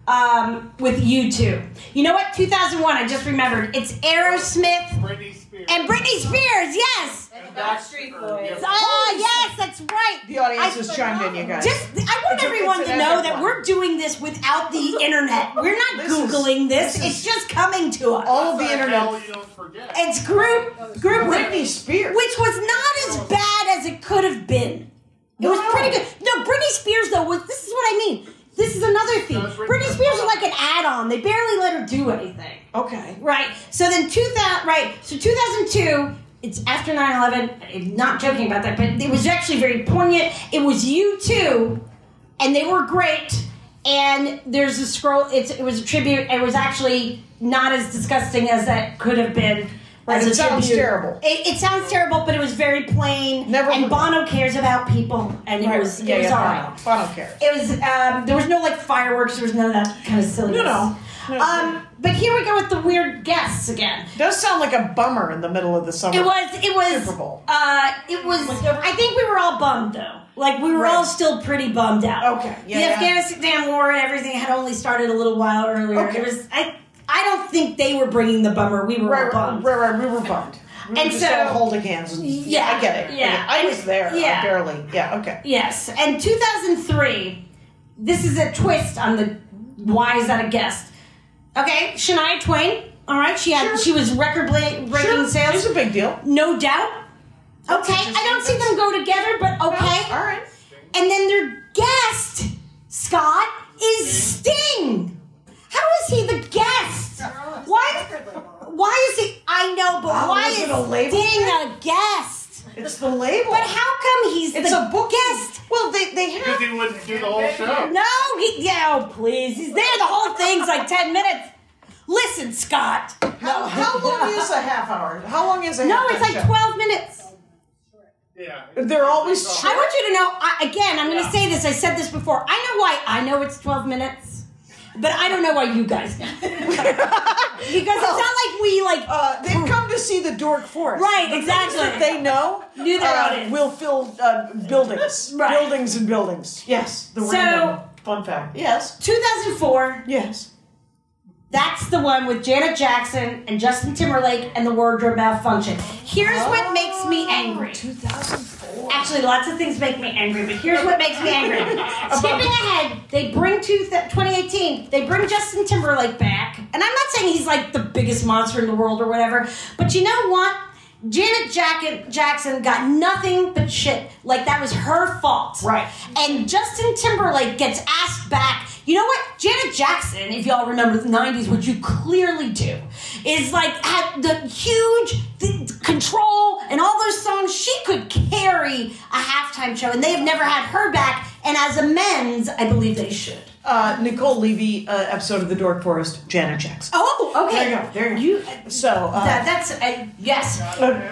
um, with U two. You know what? two thousand one, I just remembered. It's Aerosmith Britney Spears. and Britney Spears, yes! Backstreet Boys. Oh, yes, that's right. The audience I- has chimed in, you guys. Just, I want It's a- everyone it's to an know epic that one. we're doing this without the internet. We're not This is- Googling this. this is- It's just coming to us. all of the What internet. hell you don't forget. It's group, group, Britney Spears. which was not as bad as it could have been. It was No. pretty good. No, Britney Spears though was. This is what I mean. This is another thing. No, it's written Britney in Spears the was like an add-on. They barely let her do anything. Okay. Right. So then two thousand. Right. So two thousand two. It's after nine eleven. I'm not joking about that, but it was actually very poignant. It was U two, and they were great. And there's a scroll. It's, it was a tribute. It was actually not as disgusting as that could have been. Right, as it a sounds tribute. terrible. It, it sounds terrible, but it was very plain. Never and forget. Bono cares about people, and it Right. was yeah, it was yeah, all right. Bono. Bono cares. It was um, there was no like fireworks. There was none of that kind of silliness. No, no. No. Um, but here we go with the weird guests again. Does sound like a bummer in the middle of the summer. It was. It was. Super Bowl. Uh, it was. I think we were all bummed though. Like we were Right. all still pretty bummed out. Okay, yeah, The yeah. Afghanistan war and everything had only started a little while earlier. Okay. It was. I. I don't think they were bringing the bummer. We were all Right, bummed. right, right, we were bummed. We were And just so- all holding hands. And, Yeah, I get it. yeah. I was there. Yeah. I barely. Yeah, okay. Yes, and two thousand three. This is a twist on the why is that a guest? Okay, Shania Twain. All right, she had Sure. she was record breaking Sure. sales. It's a big deal. No doubt. Okay, interesting. I don't see them go together, but okay. All right. And then their guest, Scott, is Sting. How is he the guest? Why? Why is he? I know, but Oh, why is is it a label Sting thing? a guest? It's the label. But how come he's It's the a book guest? Well, they, they have. Because he wouldn't do the whole show. No, he, yeah, oh, please. He's there. The whole thing's like ten minutes. Listen, Scott. How, how long is a half hour? How long is a No, half it's like show? twelve minutes. Yeah. They're always I short. want you to know, I, again, I'm going to say this. I said this before. I know why I know it's twelve minutes, but I don't know why you guys know. Because it's not like we, like... Uh, they've come to see the Dork Forest. Right, The things exactly. that they know Knew their uh, audience. will fill uh, buildings. Right. Buildings and buildings. Yes. The So- random fun fact. Yes. two thousand four, Yes. that's the one with Janet Jackson and Justin Timberlake and the wardrobe malfunction. Here's what makes me angry. two thousand four. Actually, lots of things make me angry, but here's what makes me angry. Skipping ahead, they bring two th- twenty eighteen, they bring Justin Timberlake back. And I'm not saying he's like the biggest monster in the world or whatever, but you know what? Janet Jack- Jackson got nothing but shit. Like, that was her fault. Right. And Justin Timberlake gets asked back. You know what? Janet Jackson, if y'all remember the nineties, which you clearly do, is like had the huge th- control and all those songs. She could carry a halftime show, and they have never had her back. And as amends, I believe they should. Uh, Nicole Levy uh, episode of The Dork Forest, Janet Jackson. Oh, okay. There you go. There you go. You, So, uh, that, that's, uh, yes.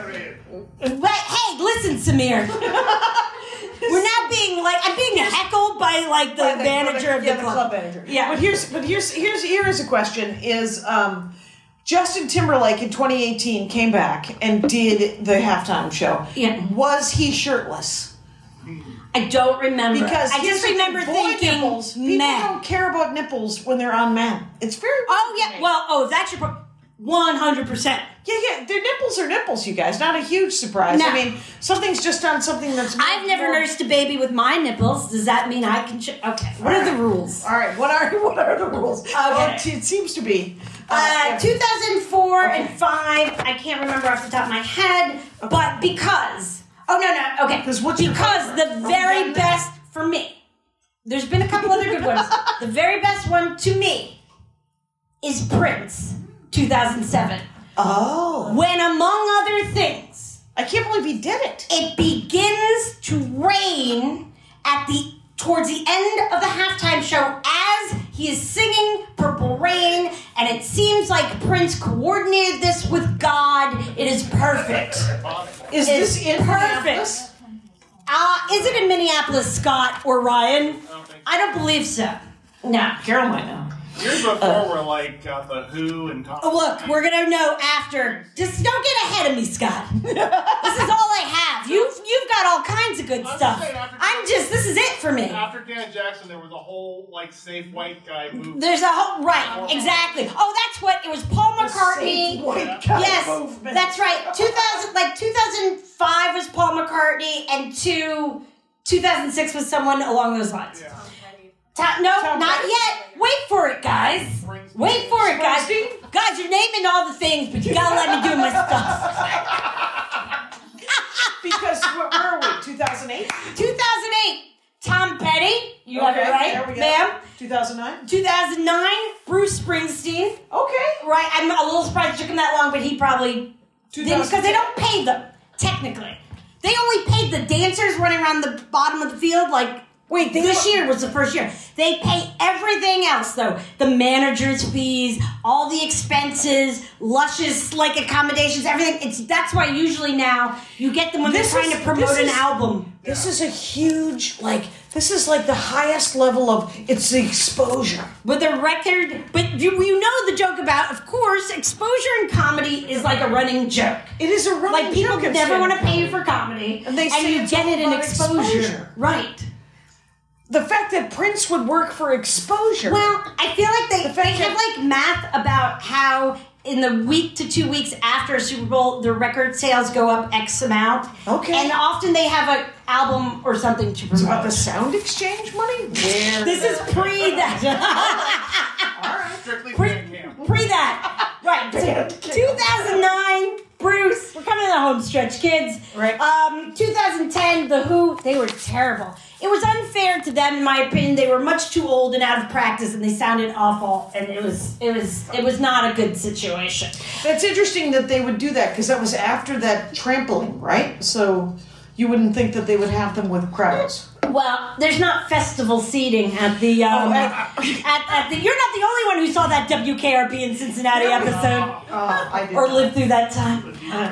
But hey, listen, Samir. We're now being like, I'm being heckled by like the by the- manager of yeah, the club. manager. Yeah. But here's but here's here's here is a question: Is um, Justin Timberlake in twenty eighteen came back and did the halftime show? Yeah. Was he shirtless? I don't remember. Because I just here's the remember boy thinking, nipples. People meh. don't care about nipples when they're on men. It's very Oh weird to yeah, me. well, oh, that's your pro- one hundred percent. yeah, yeah. Their nipples are nipples, you guys. Not a huge surprise. No. I mean, something's just on something that's. I've never more- nursed a baby with my nipples. Does that mean I can? Sh- okay. What are the rules? All right, what are what are the rules? Okay. Well, it, it seems to be. Uh, yeah. two thousand four and five. I can't remember off the top of my head, but because oh no no okay 'Cause what's your because favorite? the Oh, very yeah. best for me. There's been a couple other good ones. The very best one to me is Prince, two thousand seven. Oh, When among other things, I can't believe he did it. it begins to rain at the towards the end of the halftime show as he is singing Purple Rain, and it seems like Prince coordinated this with God. It is perfect. Is It's this in perfect. Minneapolis? Uh, is it in Minneapolis, Scott or Ryan? I don't believe so. No. Carol might know. Years before were like uh, the Who and Tom. Oh, look, we're gonna know after. Just don't get ahead of me, Scott. This is all I have. You've you've got all kinds of good I'm stuff. just saying, after- I'm just. This is it for me. After Janet Jackson, there was a whole like safe white guy movement. There's a whole right, exactly. Oh, that's what it was. Paul McCartney. Safe white guy Yes, movement. that's right. Two thousand, like two thousand five was Paul McCartney, and two, two thousand six was someone along those lines. Yeah. Ta- no, Tom not Petty. yet. Wait for it, guys. Wait for it, guys. Springsteen? Guys, you're naming all the things, but you gotta let me do my stuff. Because where, where are we? two thousand eight? two thousand eight, Tom Petty. You have it there right, we go. ma'am. two thousand nine? two thousand nine, Bruce Springsteen. Okay. Right, I'm a little surprised it took him that long, but he probably didn't, because they don't pay them, technically. They only paid the dancers running around the bottom of the field, like, Wait, they this were- year was the first year. They pay everything else, though. The manager's fees, all the expenses, luscious, like, accommodations, everything. It's That's why usually now you get them when This they're trying is- to promote this an is- album. This is a huge, like, this is like the highest level of, it's the exposure. With a record, but you, you know the joke about, of course, exposure in comedy is like a running joke. It is a running Like, people joke of never want to stand-up pay you for comedy, And they say you it's get all it in about exposure. exposure. Right. The fact that Prince would work for exposure. Well, I feel like they, The fact they have that- like math about how in the week to two weeks after a Super Bowl, the record sales go up X amount. Okay. And often they have an album or something to It's promote. about the sound exchange money? Where? This is pre that. All right, strictly Pre, Bandcamp. pre that. Right. two thousand nine, Bruce. We're coming to the home stretch, kids. Right. Um, two thousand ten, The Who, they were terrible. It was unfair to them, in my opinion. They were much too old and out of practice, and they sounded awful. And it was, it was, it was not a good situation. That's interesting that they would do that because that was after that trampling, right? So you wouldn't think that they would have them with crowds. Well, there's not festival seating at the, um, Oh, at, at- at the, you're not the only one who saw that W K R P in Cincinnati episode. Oh, I did Or not. lived through that time.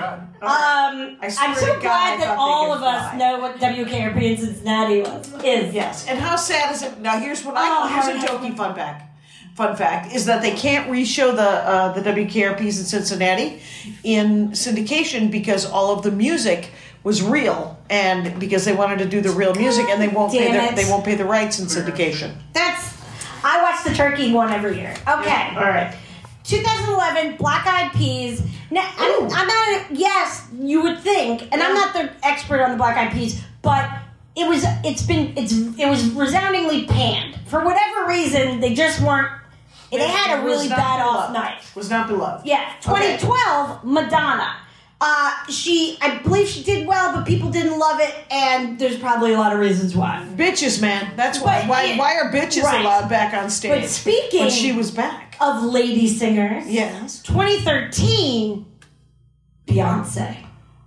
Um, I swear I'm to so God, glad I that thought all they of could us fly. know what W K R P in Cincinnati was, is. Yes, and how sad is it? Now, here's what I Oh, here's a how- jokey fun fact. Fun fact is that they can't re-show the uh, the W K R Ps in Cincinnati in syndication because all of the music was real, and because they wanted to do the real music, and they won't pay Damn the, it. they won't pay the rights in syndication. That's, I watch the Turkey one every year. Okay. All right. twenty eleven, Black Eyed Peas. Now, I'm, I'm not, yes, you would think, and I'm not the expert on the Black Eyed Peas, but it was, it's been, it's, it was resoundingly panned. For whatever reason, they just weren't, they had a was really not bad off beloved. night. Was not beloved. Yeah, twenty twelve, Madonna. Uh, she, I believe she did well, but people didn't love it, and there's probably a lot of reasons why. Bitches, man. That's why. But Why? it- Why are bitches right. allowed back on stage? But speaking when she was back. of lady singers, Yes. twenty thirteen, Beyonce.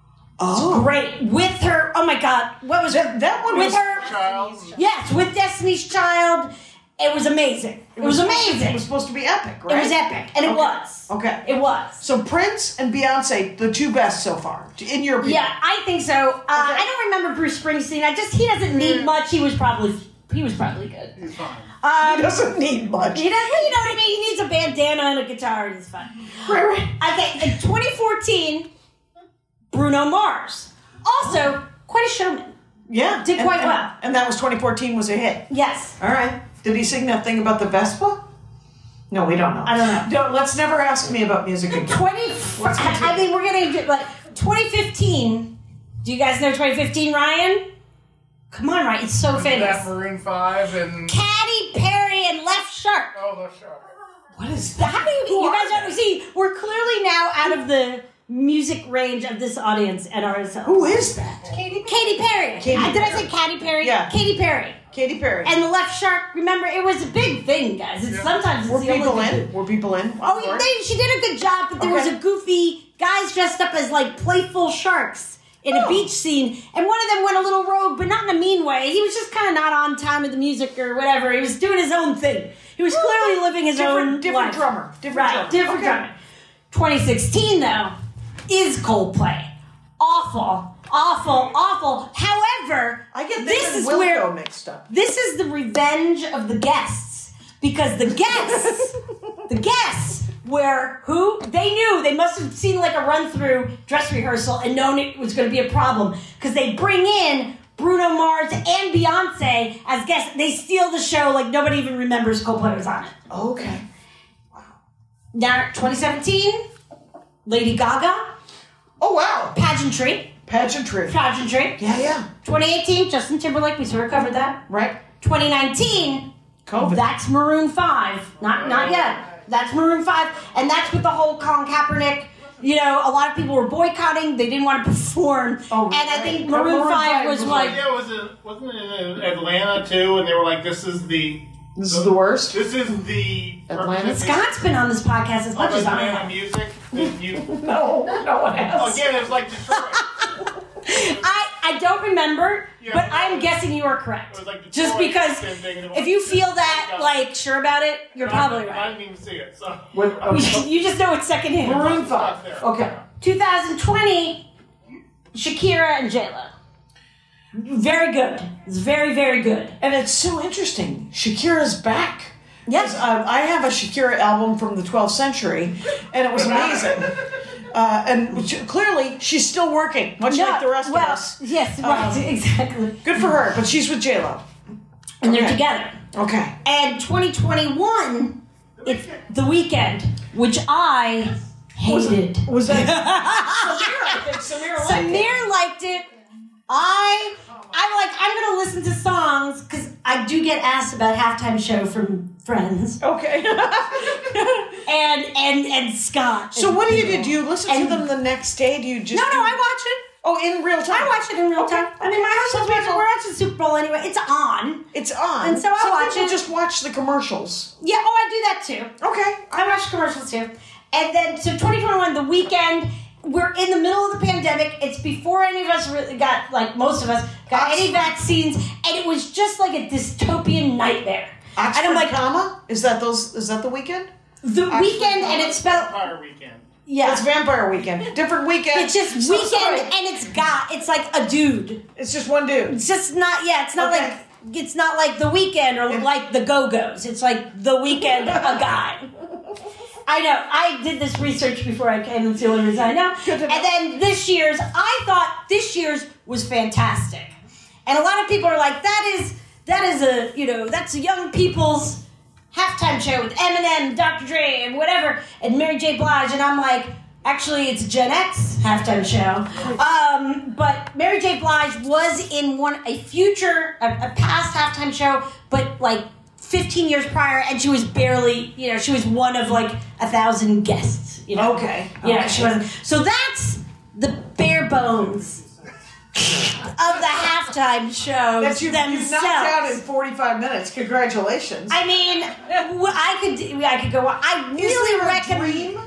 Oh, Great. With her, oh my God, what was That, that one with was. her? Child. Yes, with Destiny's Child. It was amazing. It, was, supposed to- amazing. It was supposed to be epic, right? It was epic, and it Okay. was. Okay. It was. So Prince and Beyonce, the two best so far, in your opinion. Yeah, I think so. Uh, I don't remember Bruce Springsteen. I just he doesn't need much. He was probably he was probably good. He's fine. Um, He doesn't need much. He doesn't, you know what I mean? He needs a bandana and a guitar, and he's fine. Right, right. Okay, in twenty fourteen, Bruno Mars. Also, quite a showman. Yeah. Did and- quite and- well. And that was twenty fourteen was a hit. Yes. All right. Did he sing that thing about the Vespa? No, we don't know. I don't know. Don't, let's never ask me about music again. twenty. I mean, we're getting to, like twenty fifteen. Do you guys know twenty fifteen, Ryan? Come on, Ryan. It's so That famous. Maroon five and Katy Perry and Left Shark. oh, the shark. What is that? How do you? Who You are guys don't see. We're clearly now out of the music range of this audience and ourselves. Who is that? Katy Katy Perry. Katy Uh, Did I Perry. say Katy Perry? Yeah. Katy Perry. Katy Perry. And the Left Shark. Remember, it was a big thing, guys. It's sometimes it's Were the only people thing- in? Were people in? Oh, yeah, they, she did a good job, but there was Okay. a goofy guys dressed up as like playful sharks in a Oh. beach scene, and one of them went a little rogue, but not in a mean way. He was just kind of not on time with the music or whatever. He was doing his own thing. He was clearly living his different, own different life. drummer. Different right, drummer. different Okay. drummer. twenty sixteen though is Coldplay. Awful, awful, awful. However, I get this this is and Wilco where mixed up. this is the revenge of the guests because the guests, the guests, were who they knew they must have seen like a run through dress rehearsal and known it was going to be a problem because they bring in Bruno Mars and Beyonce as guests. They steal the show like nobody even remembers Coldplay was on it. Okay. Now, twenty seventeen, Lady Gaga, Oh, wow. pageantry, Pageantry. pageantry. Yeah, yeah. twenty eighteen, Justin Timberlake. We sort of covered that. Right. twenty nineteen. COVID. That's Maroon five. Not not yet. That's Maroon five. And that's with the whole Colin Kaepernick. You know, a lot of people were boycotting. They didn't want to perform. Oh, and I right. think Maroon Maroon, five five was was like, Yeah, was it wasn't it in Atlanta too? And they were like, "This is the This is the worst. this is the Atlanta? Scott's been on this podcast as much of as I Atlanta have. music." That you No, no one has. again, it was like Detroit. I, I don't remember, Yeah. but I'm guessing you are correct. It was like Just Detroit, because same thing, and it if was- you feel that, Yeah. like, sure about it, you're I probably didn't- I right. didn't even see it. So With, okay. You just know it's secondhand. Maroon five. Okay. twenty twenty, Shakira and J-Lo. Very good. It's very, very good. And it's so interesting. Shakira's back. Yes. Uh, I have a Shakira album from the twelfth century, and it was amazing. Uh, and which- clearly, she's still working, much like the rest well, of us. Yes, right, Um, exactly. Good for her, but she's with J-Lo. And they're okay. together. Okay. And twenty twenty-one, it's The Weeknd, which I hated. Was that Samir? I think Samir liked it. Samir liked it. I, I'm like, I'm going to listen to songs because I do get asked about halftime show from friends Okay. and and and Scott. So and what do you people. do? Do you listen And- to them the next day? Do you just No, no, do- I watch it. Oh, in real time. I watch it in real Okay. time. I mean, my husband's watching. We're watching Super Bowl anyway. It's on. It's on. And so I Some watch people it. just watch the commercials. Yeah. Oh, I do that too. Okay. I watch commercials too. And then so twenty twenty-one, The Weeknd. we're in the middle of the pandemic. It's before any of us really got, like most of us, got Oxford. any vaccines, and it was just like a dystopian nightmare. Oxford, and I'm like, comma? Is that those? Is that the weekend? the Oxford, weekend, comma? and it's spelled, Vampire Weekend. yeah. It's Vampire Weekend. Different weekend. It's just So weekend, sorry. and it's got, it's like a dude. It's just one dude. It's just not, yeah, it's not Okay. like, it's not like the weekend or And- like the Go-Go's. It's like the weekend, a guy. I know. I did this research before I came. That's the only reason I know. Good to know. And then this year's, I thought this year's was fantastic. And a lot of people are like, that is, that is a, you know, that's a young people's halftime show with Eminem, Doctor Dre, and whatever, and Mary J. Blige. And I'm like, actually, it's a Gen X halftime show. Um, but Mary J. Blige was in one, a future, a, a past halftime show, but like fifteen years prior, and she was barely, you know, she was one of like a thousand guests, you know. Okay. Yeah, okay. she wasn't. So that's the bare bones of the halftime shows That you, themselves. you've knocked out in forty-five minutes. Congratulations. I mean, wh- I could, I could go on. I Is really there a recommend. dream?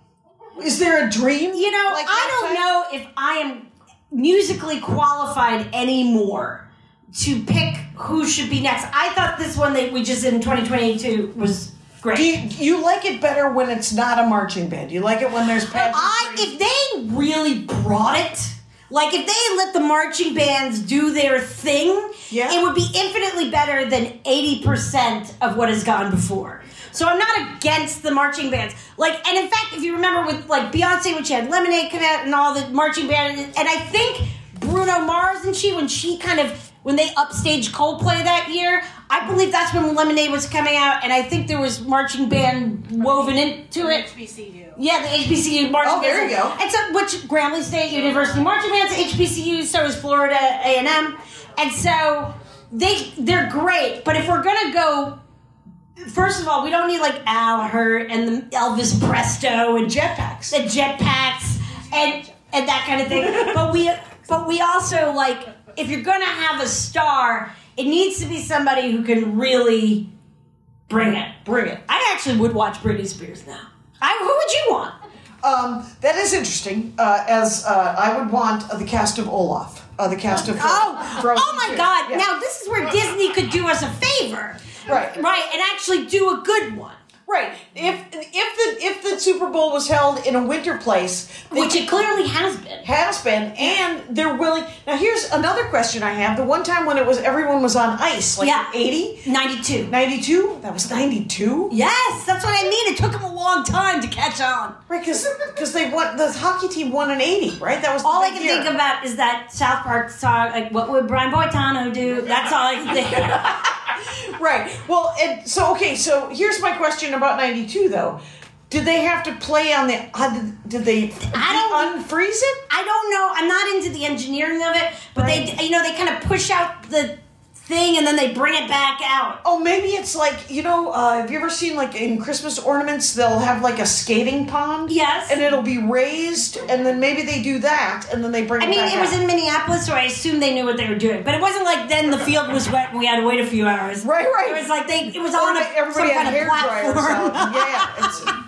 Is there a dream? You know, Like I don't halftime? know if I am musically qualified anymore to pick who should be next. I thought this one that we just did in twenty twenty-two was great. Do you, you like it better when it's not a marching band? You like it when there's pageantry? I if they really brought it, like if they let the marching bands do their thing, Yeah. it would be infinitely better than eighty percent of what has gone before. So I'm not against the marching bands. Like, and in fact, if you remember with like Beyonce when she had Lemonade come out and all the marching band, and I think Bruno Mars and she when she kind of when they upstaged Coldplay that year, I believe that's when Lemonade was coming out, and I think there was marching band woven into it. H B C U. Yeah, the H B C U marching Oh, there bands. you go. And so, which Grambling State University marching bands, H B C U, so is Florida A and M, and so they they're great. But if we're gonna go, first of all, we don't need like Al Hurt and the Elvis Presto and Jetpacks. the jetpacks and and that kind of thing. But we but we also like if you're gonna have a star, it needs to be somebody who can really bring it. Bring it. I actually would watch Britney Spears now. I, who would you want? Um, that is interesting. Uh, as uh, I would want uh, the cast of Olaf, uh, the cast of Oh, Frozen oh my two. God! Yeah. Now this is where Disney could do us a favor, Right. Right, and actually do a good one, Right. If if the if the Super Bowl was held in a winter place, they which it clearly has been. has been, and they're willing. Now, here's another question I have. The one time when it was everyone was on ice, like Yeah. eighty, ninety-two. ninety-two. That was ninety-two. Yes, that's what I mean. It took them a long time to catch on. Right, because they won. The hockey team won in eighty. Right. That was the All I big can year. think about is that South Park song, like, what would Brian Boitano do? That's all I can think of. Right. Well, and so okay. So here's my question about ninety-two, though. Did they have to play on the? Uh, did, did they I don't- unfreeze it? I don't know. I'm not into the engineering of it, but Right. they, you know, they kind of push out the thing and then they bring it back out. Oh, maybe it's like, you know, uh, have you ever seen, like, in Christmas ornaments, they'll have, like, a skating pond? Yes. And it'll be raised, and then maybe they do that, and then they bring I it mean, back it was out. in Minneapolis, so I assumed they knew what they were doing. But it wasn't like then the field was wet and we had to wait a few hours. Right, right. It was like they, it was Or on a, that everybody some had kind hair of dryers platform. out. Yeah,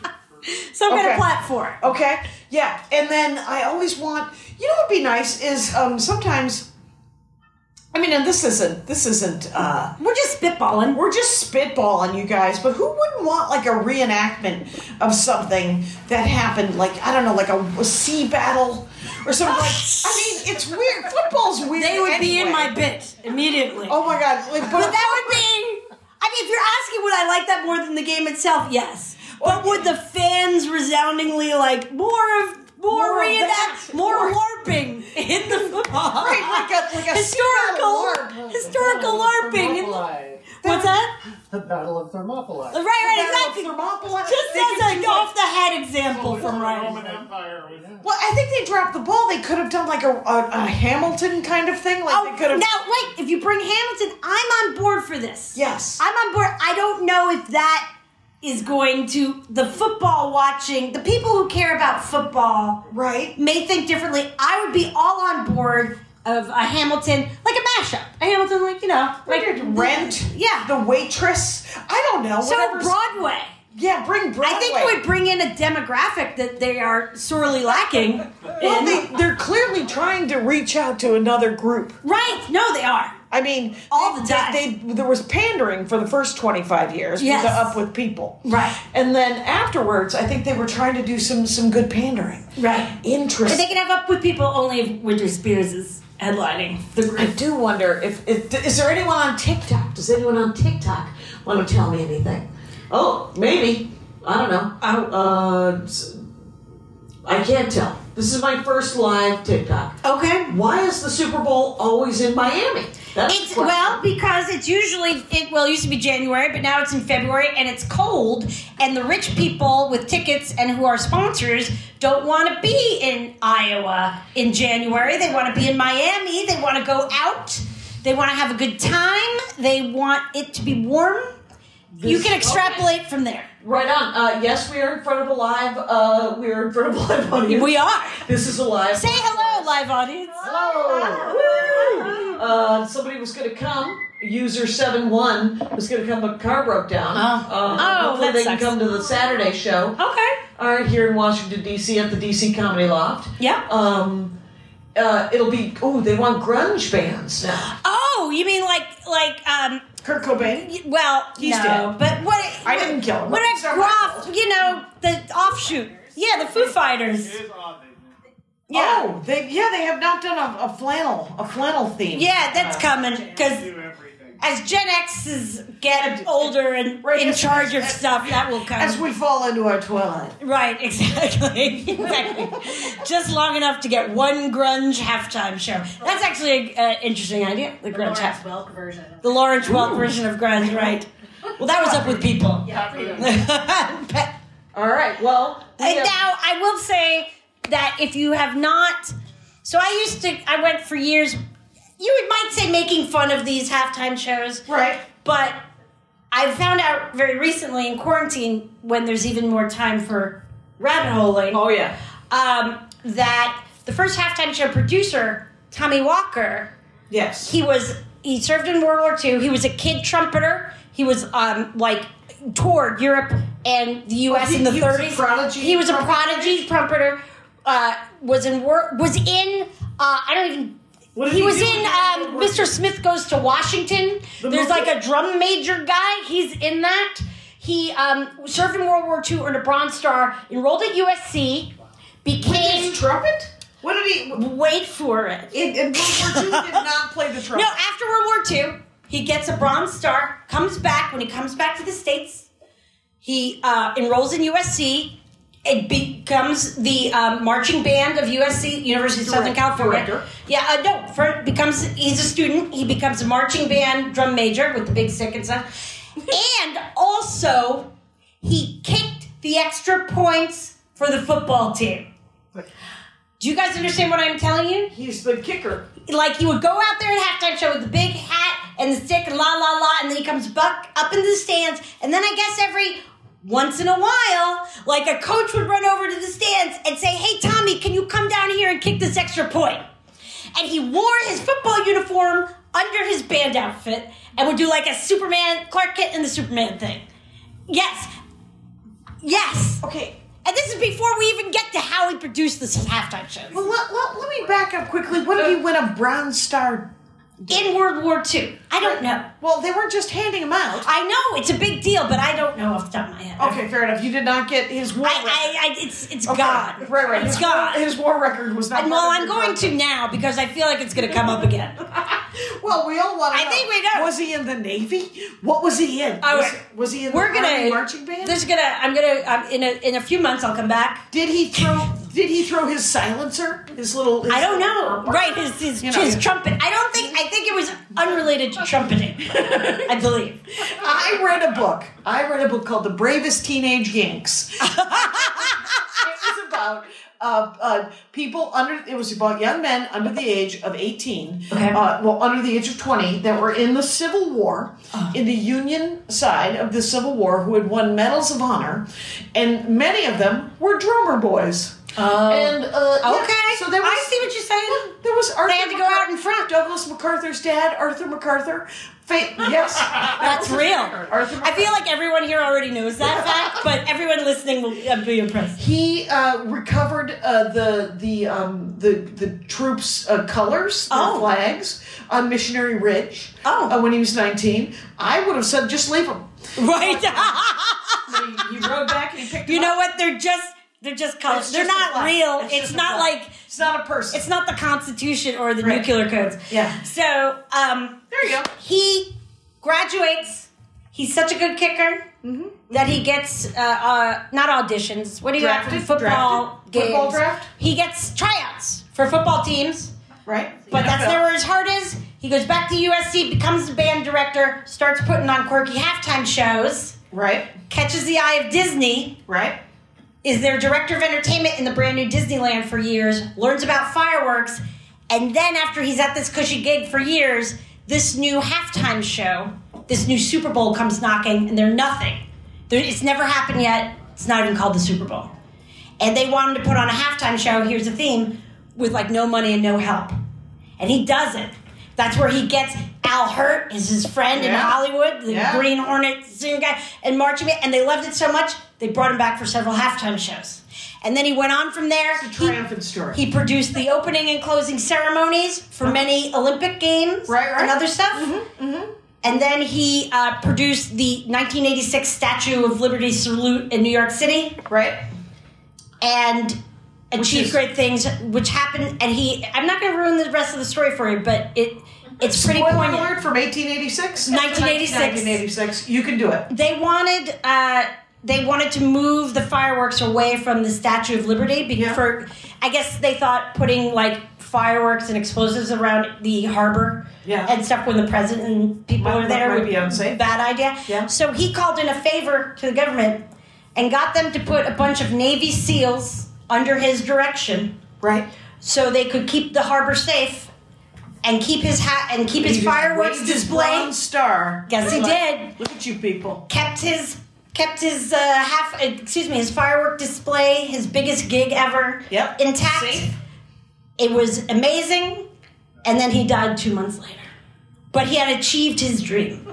it's, some kind Okay. of platform. okay, yeah. And then I always want, you know what would be nice is um, sometimes, I mean, and this isn't, this isn't, uh, We're just spitballing. we're just spitballing, you guys, but who wouldn't want, like, a reenactment of something that happened, like, I don't know, like a, a sea battle or something like, I mean, it's weird. Football's weird They would be in anyway. my bit immediately. Oh my God. Like, but But that would be. I mean, if you're asking would I like that more than the game itself, yes. But would the fans resoundingly like more of more, More of reenact, that. more More- LARPing in the football? Right, like a, like a historical, sea battle LARP. historical LARPing. in the- Thermopylae. What's that? The Battle of Thermopylae. Right, right, Battle of exactly. Thermopylae. Just They as could an do, off like- the head example from The Ryan. Roman Empire was. Well, I think they dropped the ball. They could have done like a, a, a Hamilton kind of thing. Like Oh, they could have. now wait! If you bring Hamilton, I'm on board for this. Yes. I'm on board. I don't know if that is going to the football watching. The people who care about football Right. may think differently. I would be all on board of a Hamilton, like a mashup. A Hamilton, like you know, like Rent. Yeah. The Waitress. I don't know. so whatever's- Broadway. Yeah, bring Broadway. I think it would bring in a demographic that they are sorely lacking. Well, in. they, they're clearly trying to reach out to another group. Right. No, they are. I mean, All they, the time. They, they, there was pandering for the first twenty-five years Yes. with the Up With People. Right. And then afterwards, I think they were trying to do some, some good pandering. Right. Interesting. They can have Up With People only if Winter Spears is headlining the I group. do wonder if, if is there anyone on TikTok? Does anyone on TikTok want to tell me anything? Oh, maybe. I don't know. Uh, s- I can't tell. This is my first live TikTok. Okay. Why is the Super Bowl always in Miami? That's It's the question. well because it's usually it well it used to be January, but now it's in February and it's cold, and the rich people with tickets and who are sponsors don't want to be in Iowa in January. They want to be in Miami. They want to go out. They want to have a good time. They want it to be warm. you This- can extrapolate from there. Right on. Uh, yes, we are in front of a live. Uh, we are in front of a live audience. We are. This is a live. Say hello, live audience. Hello. Woo. Uh, somebody was going to come. User seven one was going to come, but car broke down. Oh. Uh, Oh, hopefully that they can sucks. come to the Saturday show. Okay. All right, here in Washington D C at the D C Comedy Loft. Yeah. Um, uh, it'll be. Oh, they want grunge bands now. Oh, you mean like like um. Kurt Cobain. Well, He's no, dead. but what? I didn't kill him. What It's if not my Groff? fault. You know, the offshoot. Yeah, the Foo Fighters. It is odd. They Yeah, Oh, they yeah they have not done a, a flannel a flannel theme. yeah, that's Uh, coming because do everything. as Gen X's get older and Right, in as- charge of as- stuff, that will come. As we fall into our twilight. Right, exactly, exactly. Just long enough to get one grunge halftime show. That's actually an interesting idea. The grunge half. Welk version. The Lawrence Welk version of grunge, right? Well, that was Up With People. Yeah. All right. Well, we And have- now I will say that if you have not, so I used to, I went for years. You might say making fun of these halftime shows, right. but I found out very recently in quarantine, when there's even more time for rabbit holing, Oh yeah. um, that the first halftime show producer, Tommy Walker, Yes. he was he served in World War Two. He was a kid trumpeter. He was um like toured Europe and the U S Oh, he- in the he was a thirties. prodigy He was a trumpeter? prodigy trumpeter. Uh, was in work. Was in. Uh, I don't even. What did He he was do in in um, World War Mister Two? Smith Goes to Washington. The There's movie? like a drum major guy. He's in that. He um, served in World War Two, earned a Bronze Star, enrolled at U S C, became. His trumpet? What did he? Wait for it. In, in World War Two, he did not play the trumpet. No, after World War Two, he gets a Bronze Star, comes back. When he comes back to the States, he uh, enrolls in U S C. It becomes the um, marching band of U S C, University of Southern Direct- California. director? Yeah, uh, no, for, becomes he's a student. He becomes a marching band drum major with the big stick and stuff. And also, he kicked the extra points for the football team. Do you guys understand what I'm telling you? He's the kicker. Like he would go out there at halftime show with the big hat and the stick and la la la, and then he comes back up into the stands, and then I guess every once in a while, like a coach would run over to the stands and say, "Hey Tommy, can you come down here and kick this extra point?" And he wore his football uniform under his band outfit and would do like a Superman, Clark Kent and the Superman thing. Yes. Yes. Okay. And this is before we even get to how he produced this halftime show. Well, let, let, let me back up quickly. What did he win a Bronze Star? In World War Two. I don't know. Well, they weren't just handing him out. I know it's a big deal, but I don't know off the top of my head. Okay, fair enough. You did not get his war I, record. I, I it's it's Okay. God. Right, right. It's his, God. His war record was not. And, well, part of I'm your going to contract. now because I feel like it's going to come up again. Well, we all want to I know. think we know. Was he in the Navy? What was he in? All was, right. was he in We're the gonna Army marching band? There's gonna. I'm gonna. Um, in a in a few months, I'll come back. Did he throw? Did he throw his silencer? His little. His I don't know. little- Right, his his, You know, his yeah. trumpet. I don't think. I think it was unrelated to trumpeting. I believe. I read a book. I read a book called The Bravest Teenage Yanks. It was about uh, uh, people under. It was about young men under the age of eighteen. Okay. Uh, well, under the age of twenty that were in the Civil War, in the Union side of the Civil War, who had won medals of honor, and many of them were drummer boys. Oh. And, uh, yeah, Okay. so there was, I see what you're saying. There was Arthur They had to go out in front. Douglas MacArthur's dad, Arthur MacArthur. Fa- yes. That's real. Arthur I feel like everyone here already knows that fact, but everyone listening will uh, be impressed. He uh, recovered uh, the the um, the the troops' uh, colors, their Oh. flags on Missionary Ridge. Oh. uh, when he was nineteen, I would have said just leave them. Right. But he, he rode back and he picked. You them know up. what? They're just they're just colors. It's They're just a not flag. real. It's It's, just a not flag. like It's not a person. it's not the Constitution or the Right. nuclear codes. Yeah. So um, There you go. he graduates. He's such a good kicker Mm-hmm. that he gets uh, uh, not auditions. What do you have for Drafted? football Drafted? games? Football draft? He gets tryouts for football teams. Right. But that's N F L. never where his heart is. He goes back to U S C, becomes the band director, starts putting on quirky halftime shows, Right. catches the eye of Disney, Right. is their director of entertainment in the brand new Disneyland for years, learns about fireworks, and then after he's at this cushy gig for years, this new halftime show, this new Super Bowl comes knocking, and they're nothing. They're, it's never happened yet. It's not even called the Super Bowl. And they want him to put on a halftime show, here's the theme, with like no money and no help. And he does it. That's where he gets Al Hurt, is his friend in Yeah. Hollywood, the Yeah. Green Hornet singer guy, and marching band. And they loved it so much, they brought him back for several halftime shows. And then he went on from there. It's a triumphant story. He produced the opening and closing ceremonies for many Olympic Games Right, right. and other stuff. Mm-hmm, mm-hmm. And then he uh, produced the nineteen eighty-six Statue of Liberty salute in New York City Right. and achieved is- great things, which happened. And he, I'm not going to ruin the rest of the story for you, but it it's pretty Spoiler poignant. alert from eighteen eighty-six. nineteen eighty-six. nineteen eighty-six. You can do it. They wanted uh, they wanted to move the fireworks away from the Statue of Liberty be- Yeah. for, I guess they thought putting like fireworks and explosives around the harbor Yeah. and stuff when the president and people Might- are there might would be unsafe. bad idea. Yeah. So he called in a favor to the government and got them to put a bunch of Navy SEALs under his direction Right. so they could keep the harbor safe and keep his hat and keep his He just fireworks waved his display. bronze star. Guess he Like, did. Look at you people. Kept his kept his uh, half excuse me his firework display, his biggest gig ever, Yep. intact. Safe. It was amazing, and then he died two months later. But he had achieved his dream.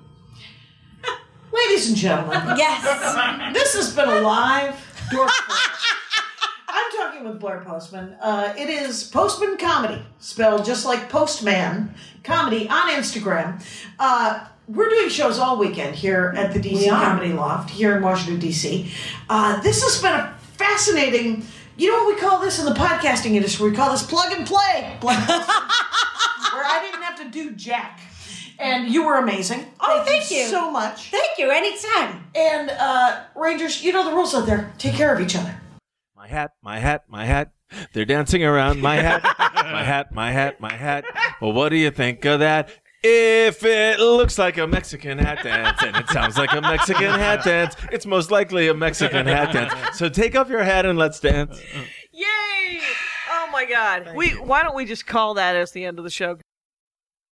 Ladies and gentlemen, Yes. this has been a live Dork Forest. I'm talking with Blair Postman. Uh, it is Postman Comedy, spelled just like Postman Comedy on Instagram. Uh, we're doing shows all weekend here at the D C We are. Comedy Loft here in Washington, D C. Uh, this has been a fascinating, you know what we call this in the podcasting industry? We call this plug and play. Blair Postman, where I didn't have to do jack. And you were amazing. Oh, thank you. so much. Thank you. Anytime. And uh, Rangers, you know the rules out there. Take care of each other. My hat, my hat, my hat. They're dancing around my hat, my hat, my hat, my hat. Well, what do you think of that? If it looks like a Mexican hat dance and it sounds like a Mexican hat dance, it's most likely a Mexican hat dance. So take off your hat and let's dance. Yay! Oh my God. We why don't we just call that as the end of the show?